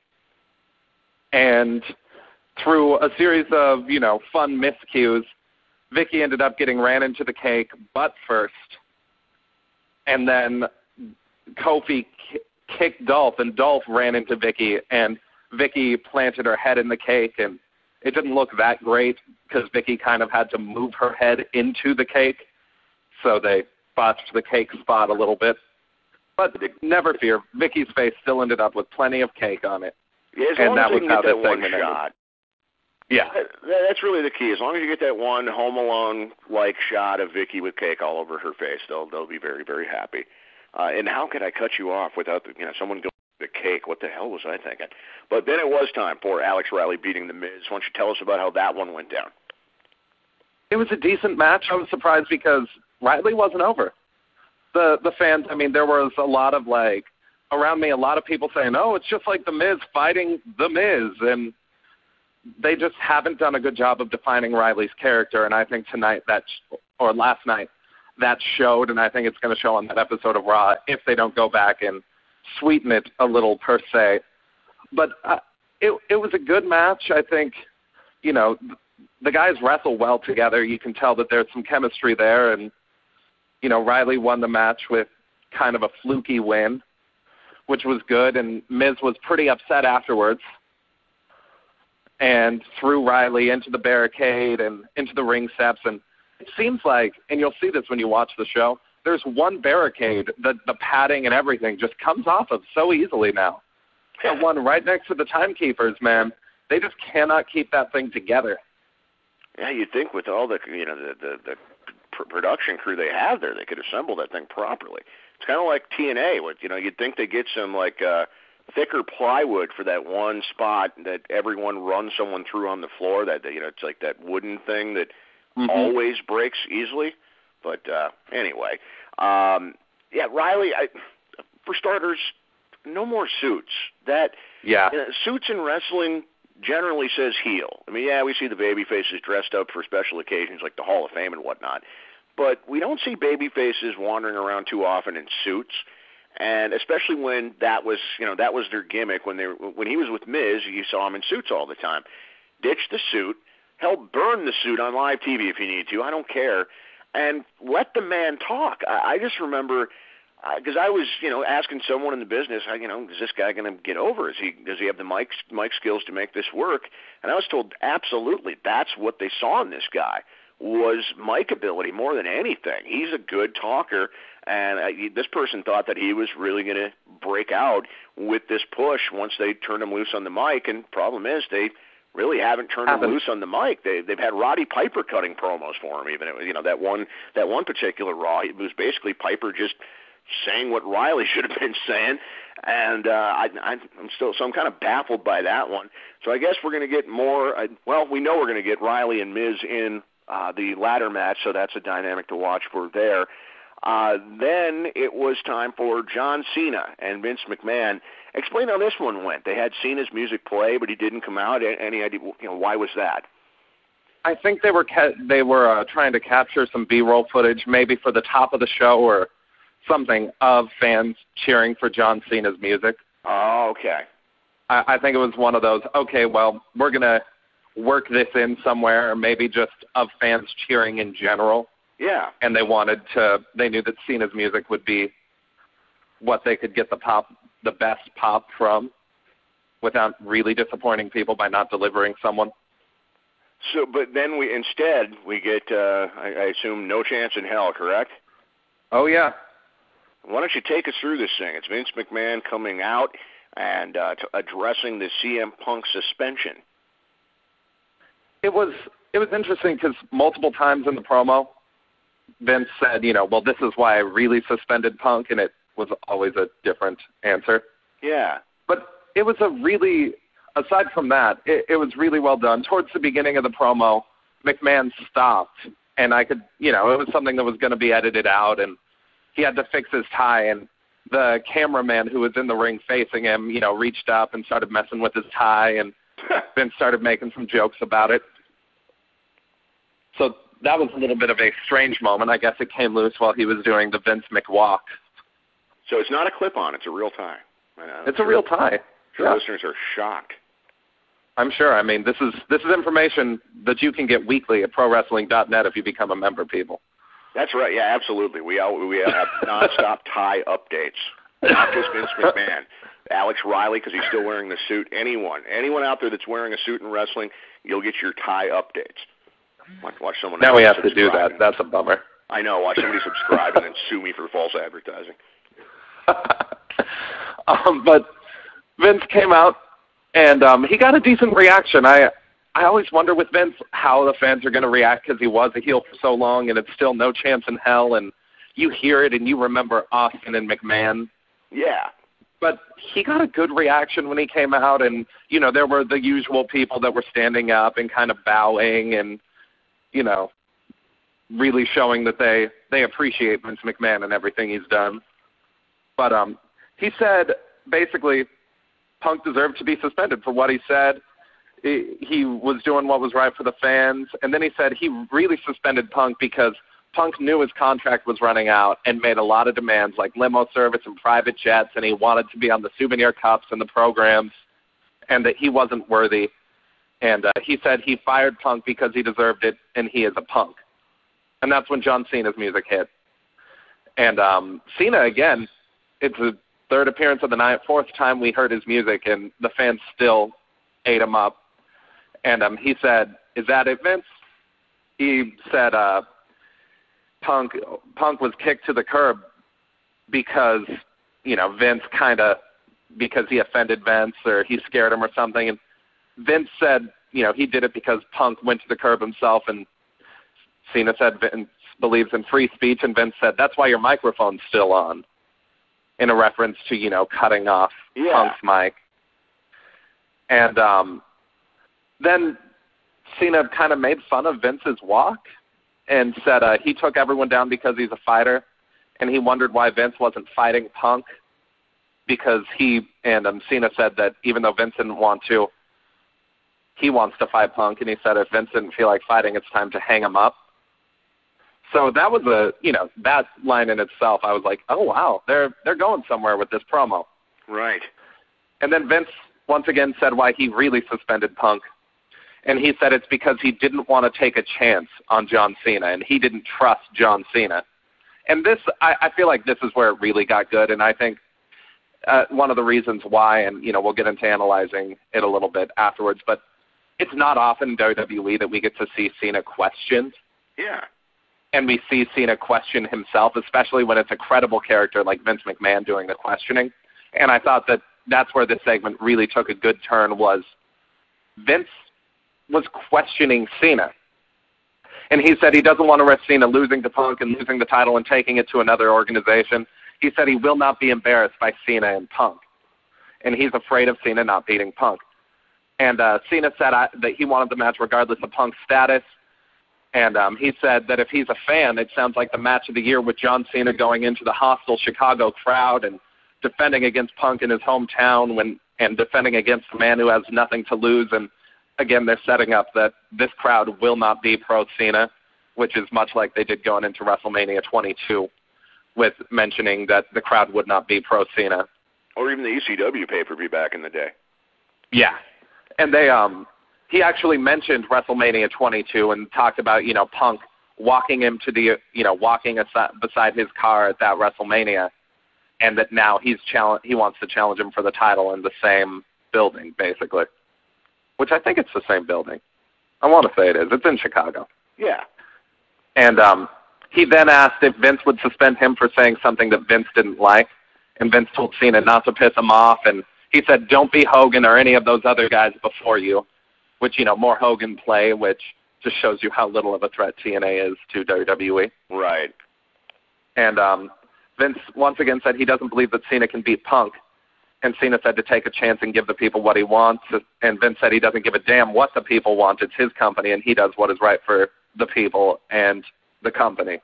And through a series of, you know, fun miscues, Vicky ended up getting ran into the cake butt first. And then Kofi kicked Dolph, and Dolph ran into Vicky, and Vicky planted her head in the cake, and it didn't look that great because Vicky kind of had to move her head into the cake, so they botched the cake spot a little bit. But never fear, Vicky's face still ended up with plenty of cake on it. Yeah, and that was how that one segment shot. ended. Yeah. That's really the key. As long as you get that one Home Alone-like shot of Vicky with cake all over her face, they'll be very, very happy. And how could I cut you off without someone going the cake? What the hell was I thinking? But then it was time for Alex Riley beating The Miz. Why don't you tell us about how that one went down? It was a decent match. I was surprised because Riley wasn't over. The fans, I mean, there was a lot of, like, around me, a lot of people saying, oh, it's just like The Miz fighting The Miz. And they just haven't done a good job of defining Riley's character. And I think tonight or last night, that showed, and I think it's going to show on that episode of Raw if they don't go back and sweeten it a little per se. But it was a good match. I think, you know, the guys wrestle well together. You can tell that there's some chemistry there. And, you know, Riley won the match with kind of a fluky win, which was good. And Miz was pretty upset afterwards and threw Riley into the barricade and into the ring steps. And it seems like, and you'll see this when you watch the show, there's one barricade that the padding and everything just comes off of so easily now. The one right next to the timekeepers, man, they just cannot keep that thing together. Yeah, you'd think with all the production crew they have there, they could assemble that thing properly. It's kind of like TNA. With, you'd think they get some thicker plywood for that one spot that everyone runs someone through on the floor. That it's like that wooden thing that always breaks easily. But anyway, Riley. For starters, no more suits. Suits in wrestling generally says heel. I mean, we see the baby faces dressed up for special occasions like the Hall of Fame and whatnot, but we don't see baby faces wandering around too often in suits. And especially when that was their gimmick. When he was with Miz, you saw him in suits all the time. Ditch the suit. Hell, burn the suit on live TV if you need to. I don't care. And let the man talk. I just remember, because I was, asking someone in the business, is this guy going to get over? Does he have the mic skills to make this work? And I was told, absolutely. That's what they saw in this guy, was mic ability more than anything. He's a good talker, and this person thought that he was really going to break out with this push once they turned him loose on the mic. And problem is, they really haven't turned him loose on the mic. They've had Roddy Piper cutting promos for him. Even that one particular Raw, it was basically Piper just saying what Riley should have been saying, and I'm kind of baffled by that one. So I guess we're going to get more. We know we're going to get Riley and Miz in the ladder match, so that's a dynamic to watch for there. Then it was time for John Cena and Vince McMahon. Explain how this one went. They had Cena's music play, but he didn't come out. Any idea? Why was that? I think they were trying to capture some B-roll footage, maybe for the top of the show or something, of fans cheering for John Cena's music. Oh, okay. I think it was one of those, okay, well, we're going to work this in somewhere, or maybe just of fans cheering in general. Yeah. And they knew that Cena's music would be what they could get the best pop from without really disappointing people by not delivering someone. So, but then we get, I assume, No Chance in Hell, correct? Oh, yeah. Why don't you take us through this thing? It's Vince McMahon coming out and addressing the CM Punk suspension. It was interesting because multiple times in the promo, Vince said, well, this is why I really suspended Punk, and it was always a different answer. Yeah. But it was aside from that, it was really well done. Towards the beginning of the promo, McMahon stopped, and I could, it was something that was going to be edited out, and he had to fix his tie, and the cameraman who was in the ring facing him, reached up and started messing with his tie, and Vince started making some jokes about it. So that was a little bit of a strange moment. I guess it came loose while he was doing the Vince McWalk. So it's not a clip-on; it's a real tie. It's a real tie. Sure, listeners are shocked. I'm sure. I mean, this is information that you can get weekly at ProWrestling.net if you become a member, people. That's right. Yeah, absolutely. We have nonstop tie updates. Not just Vince McMahon. Alex Riley, because he's still wearing the suit. Anyone out there that's wearing a suit in wrestling, you'll get your tie updates. Watch someone. Now we have to do that. That's a bummer. I know. Watch somebody subscribe and then sue me for false advertising. But Vince came out, and he got a decent reaction. I always wonder with Vince how the fans are going to react because he was a heel for so long, and it's still No Chance in Hell, and you hear it and you remember Austin and McMahon. Yeah. But he got a good reaction when he came out, and, there were the usual people that were standing up and kind of bowing and, really showing that they appreciate Vince McMahon and everything he's done. But he said, basically, Punk deserved to be suspended for what he said. He was doing what was right for the fans. And then he said he really suspended Punk because Punk knew his contract was running out and made a lot of demands like limo service and private jets, and he wanted to be on the souvenir cups and the programs, and that he wasn't worthy. And he said he fired Punk because he deserved it, and he is a punk. And that's when John Cena's music hit. And Cena, again, it's the third appearance of the night, fourth time we heard his music, and the fans still ate him up. And he said, "Is that it, Vince?" He said Punk was kicked to the curb because, Vince because he offended Vince or he scared him or something. And Vince said, he did it because Punk went to the curb himself, and Cena said Vince believes in free speech, and Vince said, "That's why your microphone's still on." in a reference to, you know, cutting off Punk's mic. And then Cena kind of made fun of Vince's walk and said he took everyone down because he's a fighter, and he wondered why Vince wasn't fighting Punk because Cena said that even though Vince didn't want to, he wants to fight Punk, and he said if Vince didn't feel like fighting, it's time to hang him up. So that was that line in itself, I was like, oh, wow, they're going somewhere with this promo. Right. And then Vince once again said why he really suspended Punk, and he said it's because he didn't want to take a chance on John Cena, and he didn't trust John Cena. And this, I feel like this is where it really got good, and I think one of the reasons why, and, you know, we'll get into analyzing it a little bit afterwards, but it's not often in WWE that we get to see Cena questioned. Yeah. And we see Cena question himself, especially when it's a credible character like Vince McMahon doing the questioning. And I thought that that's where this segment really took a good turn, was Vince was questioning Cena. And he said he doesn't want to risk Cena losing to Punk and losing the title and taking it to another organization. He said he will not be embarrassed by Cena and Punk. And he's afraid of Cena not beating Punk. And Cena said that he wanted the match regardless of Punk's status. And he said that if he's a fan, it sounds like the match of the year with John Cena going into the hostile Chicago crowd and defending against Punk in his hometown and defending against a man who has nothing to lose. And, again, they're setting up that this crowd will not be pro-Cena, which is much like they did going into WrestleMania 22 with mentioning that the crowd would not be pro-Cena. Or even the ECW pay-per-view back in the day. Yeah. And he actually mentioned WrestleMania 22 and talked about, you know, Punk walking him to the, you know, walking beside his car at that WrestleMania, and that now he wants to challenge him for the title in the same building, basically, which I think it's the same building. I want to say it is. It's in Chicago. Yeah. And he then asked if Vince would suspend him for saying something that Vince didn't like, and Vince told Cena not to piss him off, and he said, don't be Hogan or any of those other guys before you, which, you know, more Hogan play, which just shows you how little of a threat TNA is to WWE. Right. And Vince once again said he doesn't believe that Cena can beat Punk, and Cena said to take a chance and give the people what he wants, and Vince said he doesn't give a damn what the people want. It's his company, and he does what is right for the people and the company.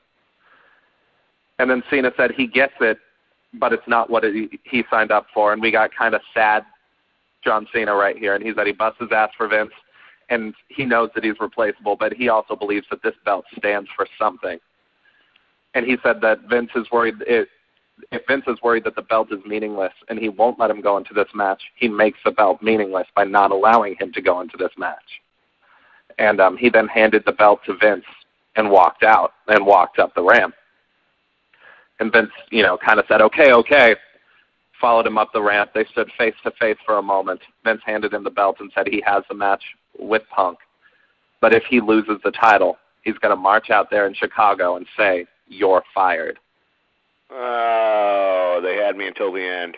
And then Cena said he gets it, but it's not what he signed up for, and we got kind of sad John Cena right here, and he said he busts his ass for Vince, and he knows that he's replaceable, but he also believes that this belt stands for something. And he said that Vince is worried, if Vince is worried that the belt is meaningless and he won't let him go into this match, he makes the belt meaningless by not allowing him to go into this match. And he then handed the belt to Vince and walked out and walked up the ramp. And Vince, you know, kind of said, okay, followed him up the ramp. They stood face to face for a moment. Vince handed him the belt and said he has the match with Punk. But if he loses the title, he's going to march out there in Chicago and say, you're fired. Oh, they had me until the end.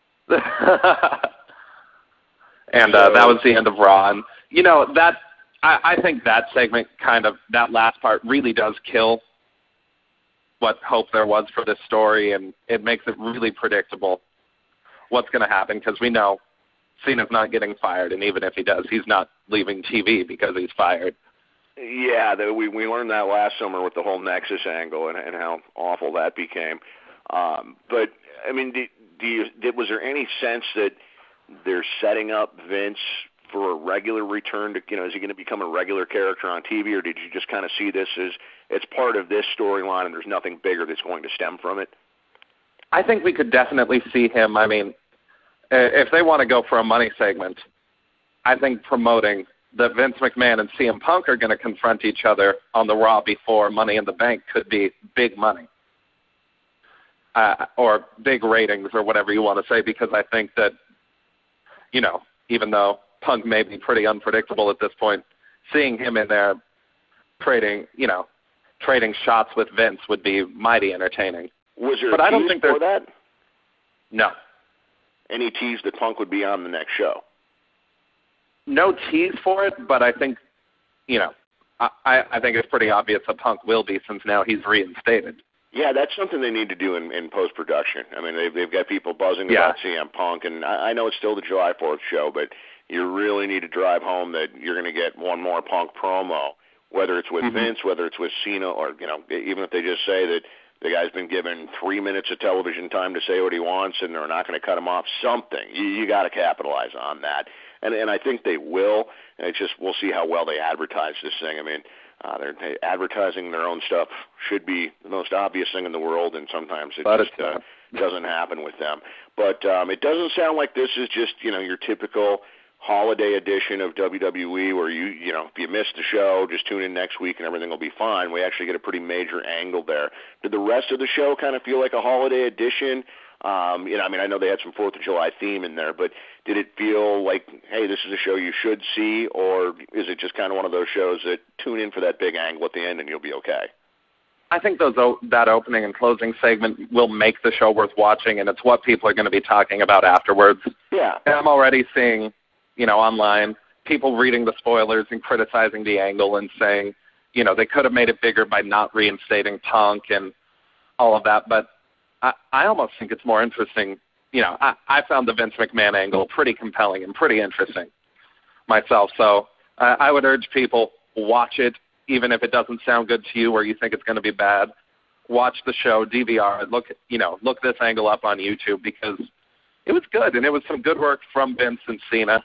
And that was the end of Raw. And, you know, that I think that segment that last part really does kill what hope there was for this story, and it makes it really predictable what's going to happen, because we know Cena's not getting fired, and even if he does, he's not leaving TV because he's fired. Yeah, we learned that last summer with the whole Nexus angle and how awful that became. But, I mean, was there any sense that they're setting up Vince for a regular return to, you know, is he going to become a regular character on TV, or did you just kind of see this as it's part of this storyline and there's nothing bigger that's going to stem from it? I think we could definitely see him. I mean, if they want to go for a money segment, I think promoting that Vince McMahon and CM Punk are going to confront each other on the Raw before Money in the Bank could be big money. Or big ratings or whatever you want to say, because I think that, you know, even though Punk may be pretty unpredictable at this point, seeing him in there trading shots with Vince would be mighty entertaining. Was there a tease for that? No. Any tease that Punk would be on the next show? No tease for it, but I think, you know, I think it's pretty obvious that Punk will be, since now he's reinstated. Yeah, that's something they need to do in post-production. I mean, they've got people buzzing about CM Punk, and I know it's still the July 4th show, but you really need to drive home that you're going to get one more Punk promo, whether it's with Vince, whether it's with Cena, or, even if they just say that the guy's been given 3 minutes of television time to say what he wants and they're not going to cut him off, something. You got to capitalize on that. And I think they will. And it's just we'll see how well they advertise this thing. I mean, they're advertising their own stuff should be the most obvious thing in the world, and sometimes it doesn't happen with them. But it doesn't sound like this is just your typical holiday edition of WWE where if you missed the show, just tune in next week and everything will be fine. We actually get a pretty major angle there. Did the rest of the show kind of feel like a holiday edition? I know they had some 4th of July theme in there, but did it feel like, hey, this is a show you should see, or is it just kind of one of those shows that tune in for that big angle at the end and you'll be okay? I think that opening and closing segment will make the show worth watching, and it's what people are going to be talking about afterwards. Yeah. And I'm already seeing, online, people reading the spoilers and criticizing the angle and saying, they could have made it bigger by not reinstating Punk and all of that, but I almost think it's more interesting. I found the Vince McMahon angle pretty compelling and pretty interesting myself. So I would urge people, watch it, even if it doesn't sound good to you or you think it's going to be bad. Watch the show, DVR it, look this angle up on YouTube because it was good, and it was some good work from Vince and Cena.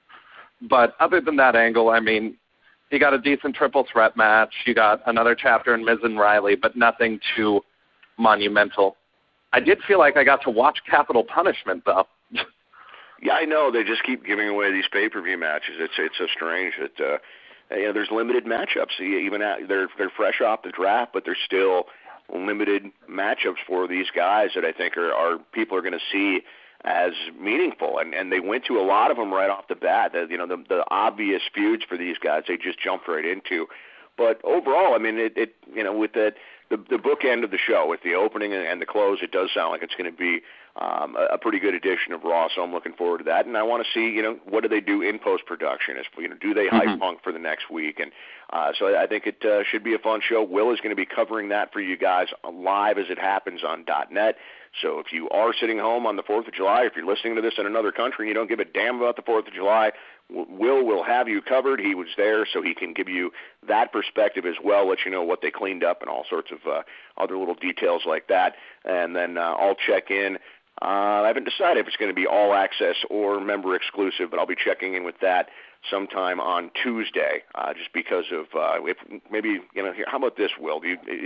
But other than that angle, you got a decent triple threat match. You got another chapter in Miz and Riley, but nothing too monumental. I did feel like I got to watch Capital Punishment, though. Yeah, I know. They just keep giving away these pay-per-view matches. It's so strange that there's limited matchups. Even they're fresh off the draft, but there's still limited matchups for these guys that I think are people are going to see as meaningful. And they went to a lot of them right off the bat. The obvious feuds for these guys, they just jumped right into. But overall, with the bookend of the show, with the opening and the close, it does sound like it's going to be a pretty good edition of Raw, so I'm looking forward to that. And I want to see, what do they do in post-production? Do they hype Punk for the next week? And so I think it should be a fun show. Will is going to be covering that for you guys live as it happens on .net. So if you are sitting home on the 4th of July, if you're listening to this in another country and you don't give a damn about the 4th of July, Will have you covered. He was there, so he can give you that perspective as well, let you know what they cleaned up and all sorts of other little details like that. And then I'll check in. I haven't decided if it's going to be all access or member exclusive, but I'll be checking in with that sometime on Tuesday, just because of if maybe how about this, Will?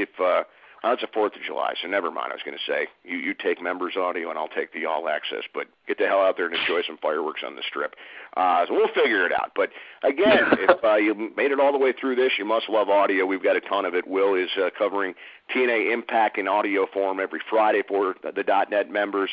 It's the 4th of July, so never mind. I was going to say, you take members audio and I'll take the all access, but get the hell out there and enjoy some fireworks on the strip. So we'll figure it out. But again, if you made it all the way through this, you must love audio. We've got a ton of it. Will is covering TNA Impact in audio form every Friday for the .net members.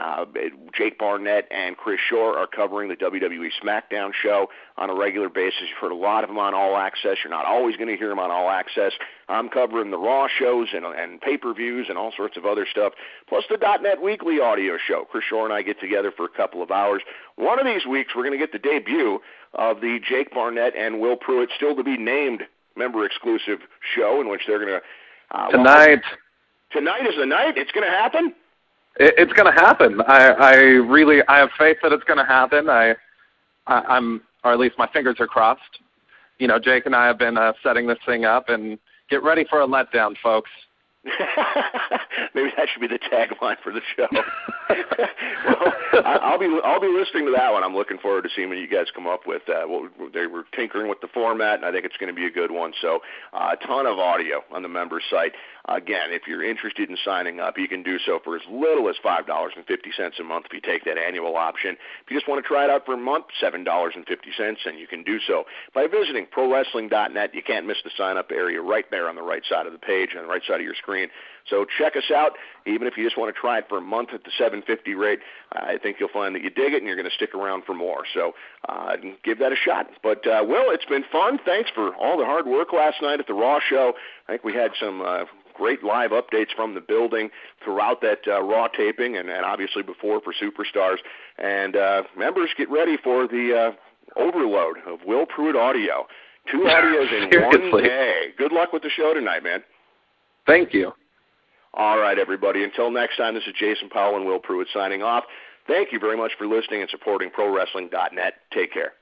Jake Barnett and Chris Shore are covering the WWE SmackDown show on a regular basis. You've heard a lot of them on All Access. You're not always going to hear them on All Access. I'm covering the Raw shows and pay-per-views and all sorts of other stuff, plus the .net Weekly audio show. Chris Shore and I get together for a couple of hours. One of these weeks, we're going to get the debut of the Jake Barnett and Will Pruitt, still to be named member-exclusive show, in which they're going to Tonight is the night. It's going to happen. It's going to happen. I have faith that it's going to happen. I'm, or at least my fingers are crossed. Jake and I have been setting this thing up, and get ready for a letdown, folks. Maybe that should be the tagline for the show. Well, I'll be listening to that one. I'm looking forward to seeing what you guys come up with. They were tinkering with the format, and I think it's going to be a good one. So a ton of audio on the members site. Again, if you're interested in signing up, you can do so for as little as $5.50 a month if you take that annual option. If you just want to try it out for a month, $7.50, and you can do so by visiting ProWrestling.net. You can't miss the sign-up area right there on the right side of the page, on the right side of your screen. So check us out. Even if you just want to try it for a month at the $7.50 rate, I think you'll find that you dig it and you're going to stick around for more. So give that a shot. But, Will, it's been fun. Thanks for all the hard work last night at the Raw show. I think we had some great live updates from the building throughout that Raw taping and obviously before for Superstars. And members, get ready for the overload of Will Pruitt audio. 2 audios in one day. Good luck with the show tonight, man. Thank you. All right, everybody. Until next time, this is Jason Powell and Will Pruitt signing off. Thank you very much for listening and supporting ProWrestling.net. Take care.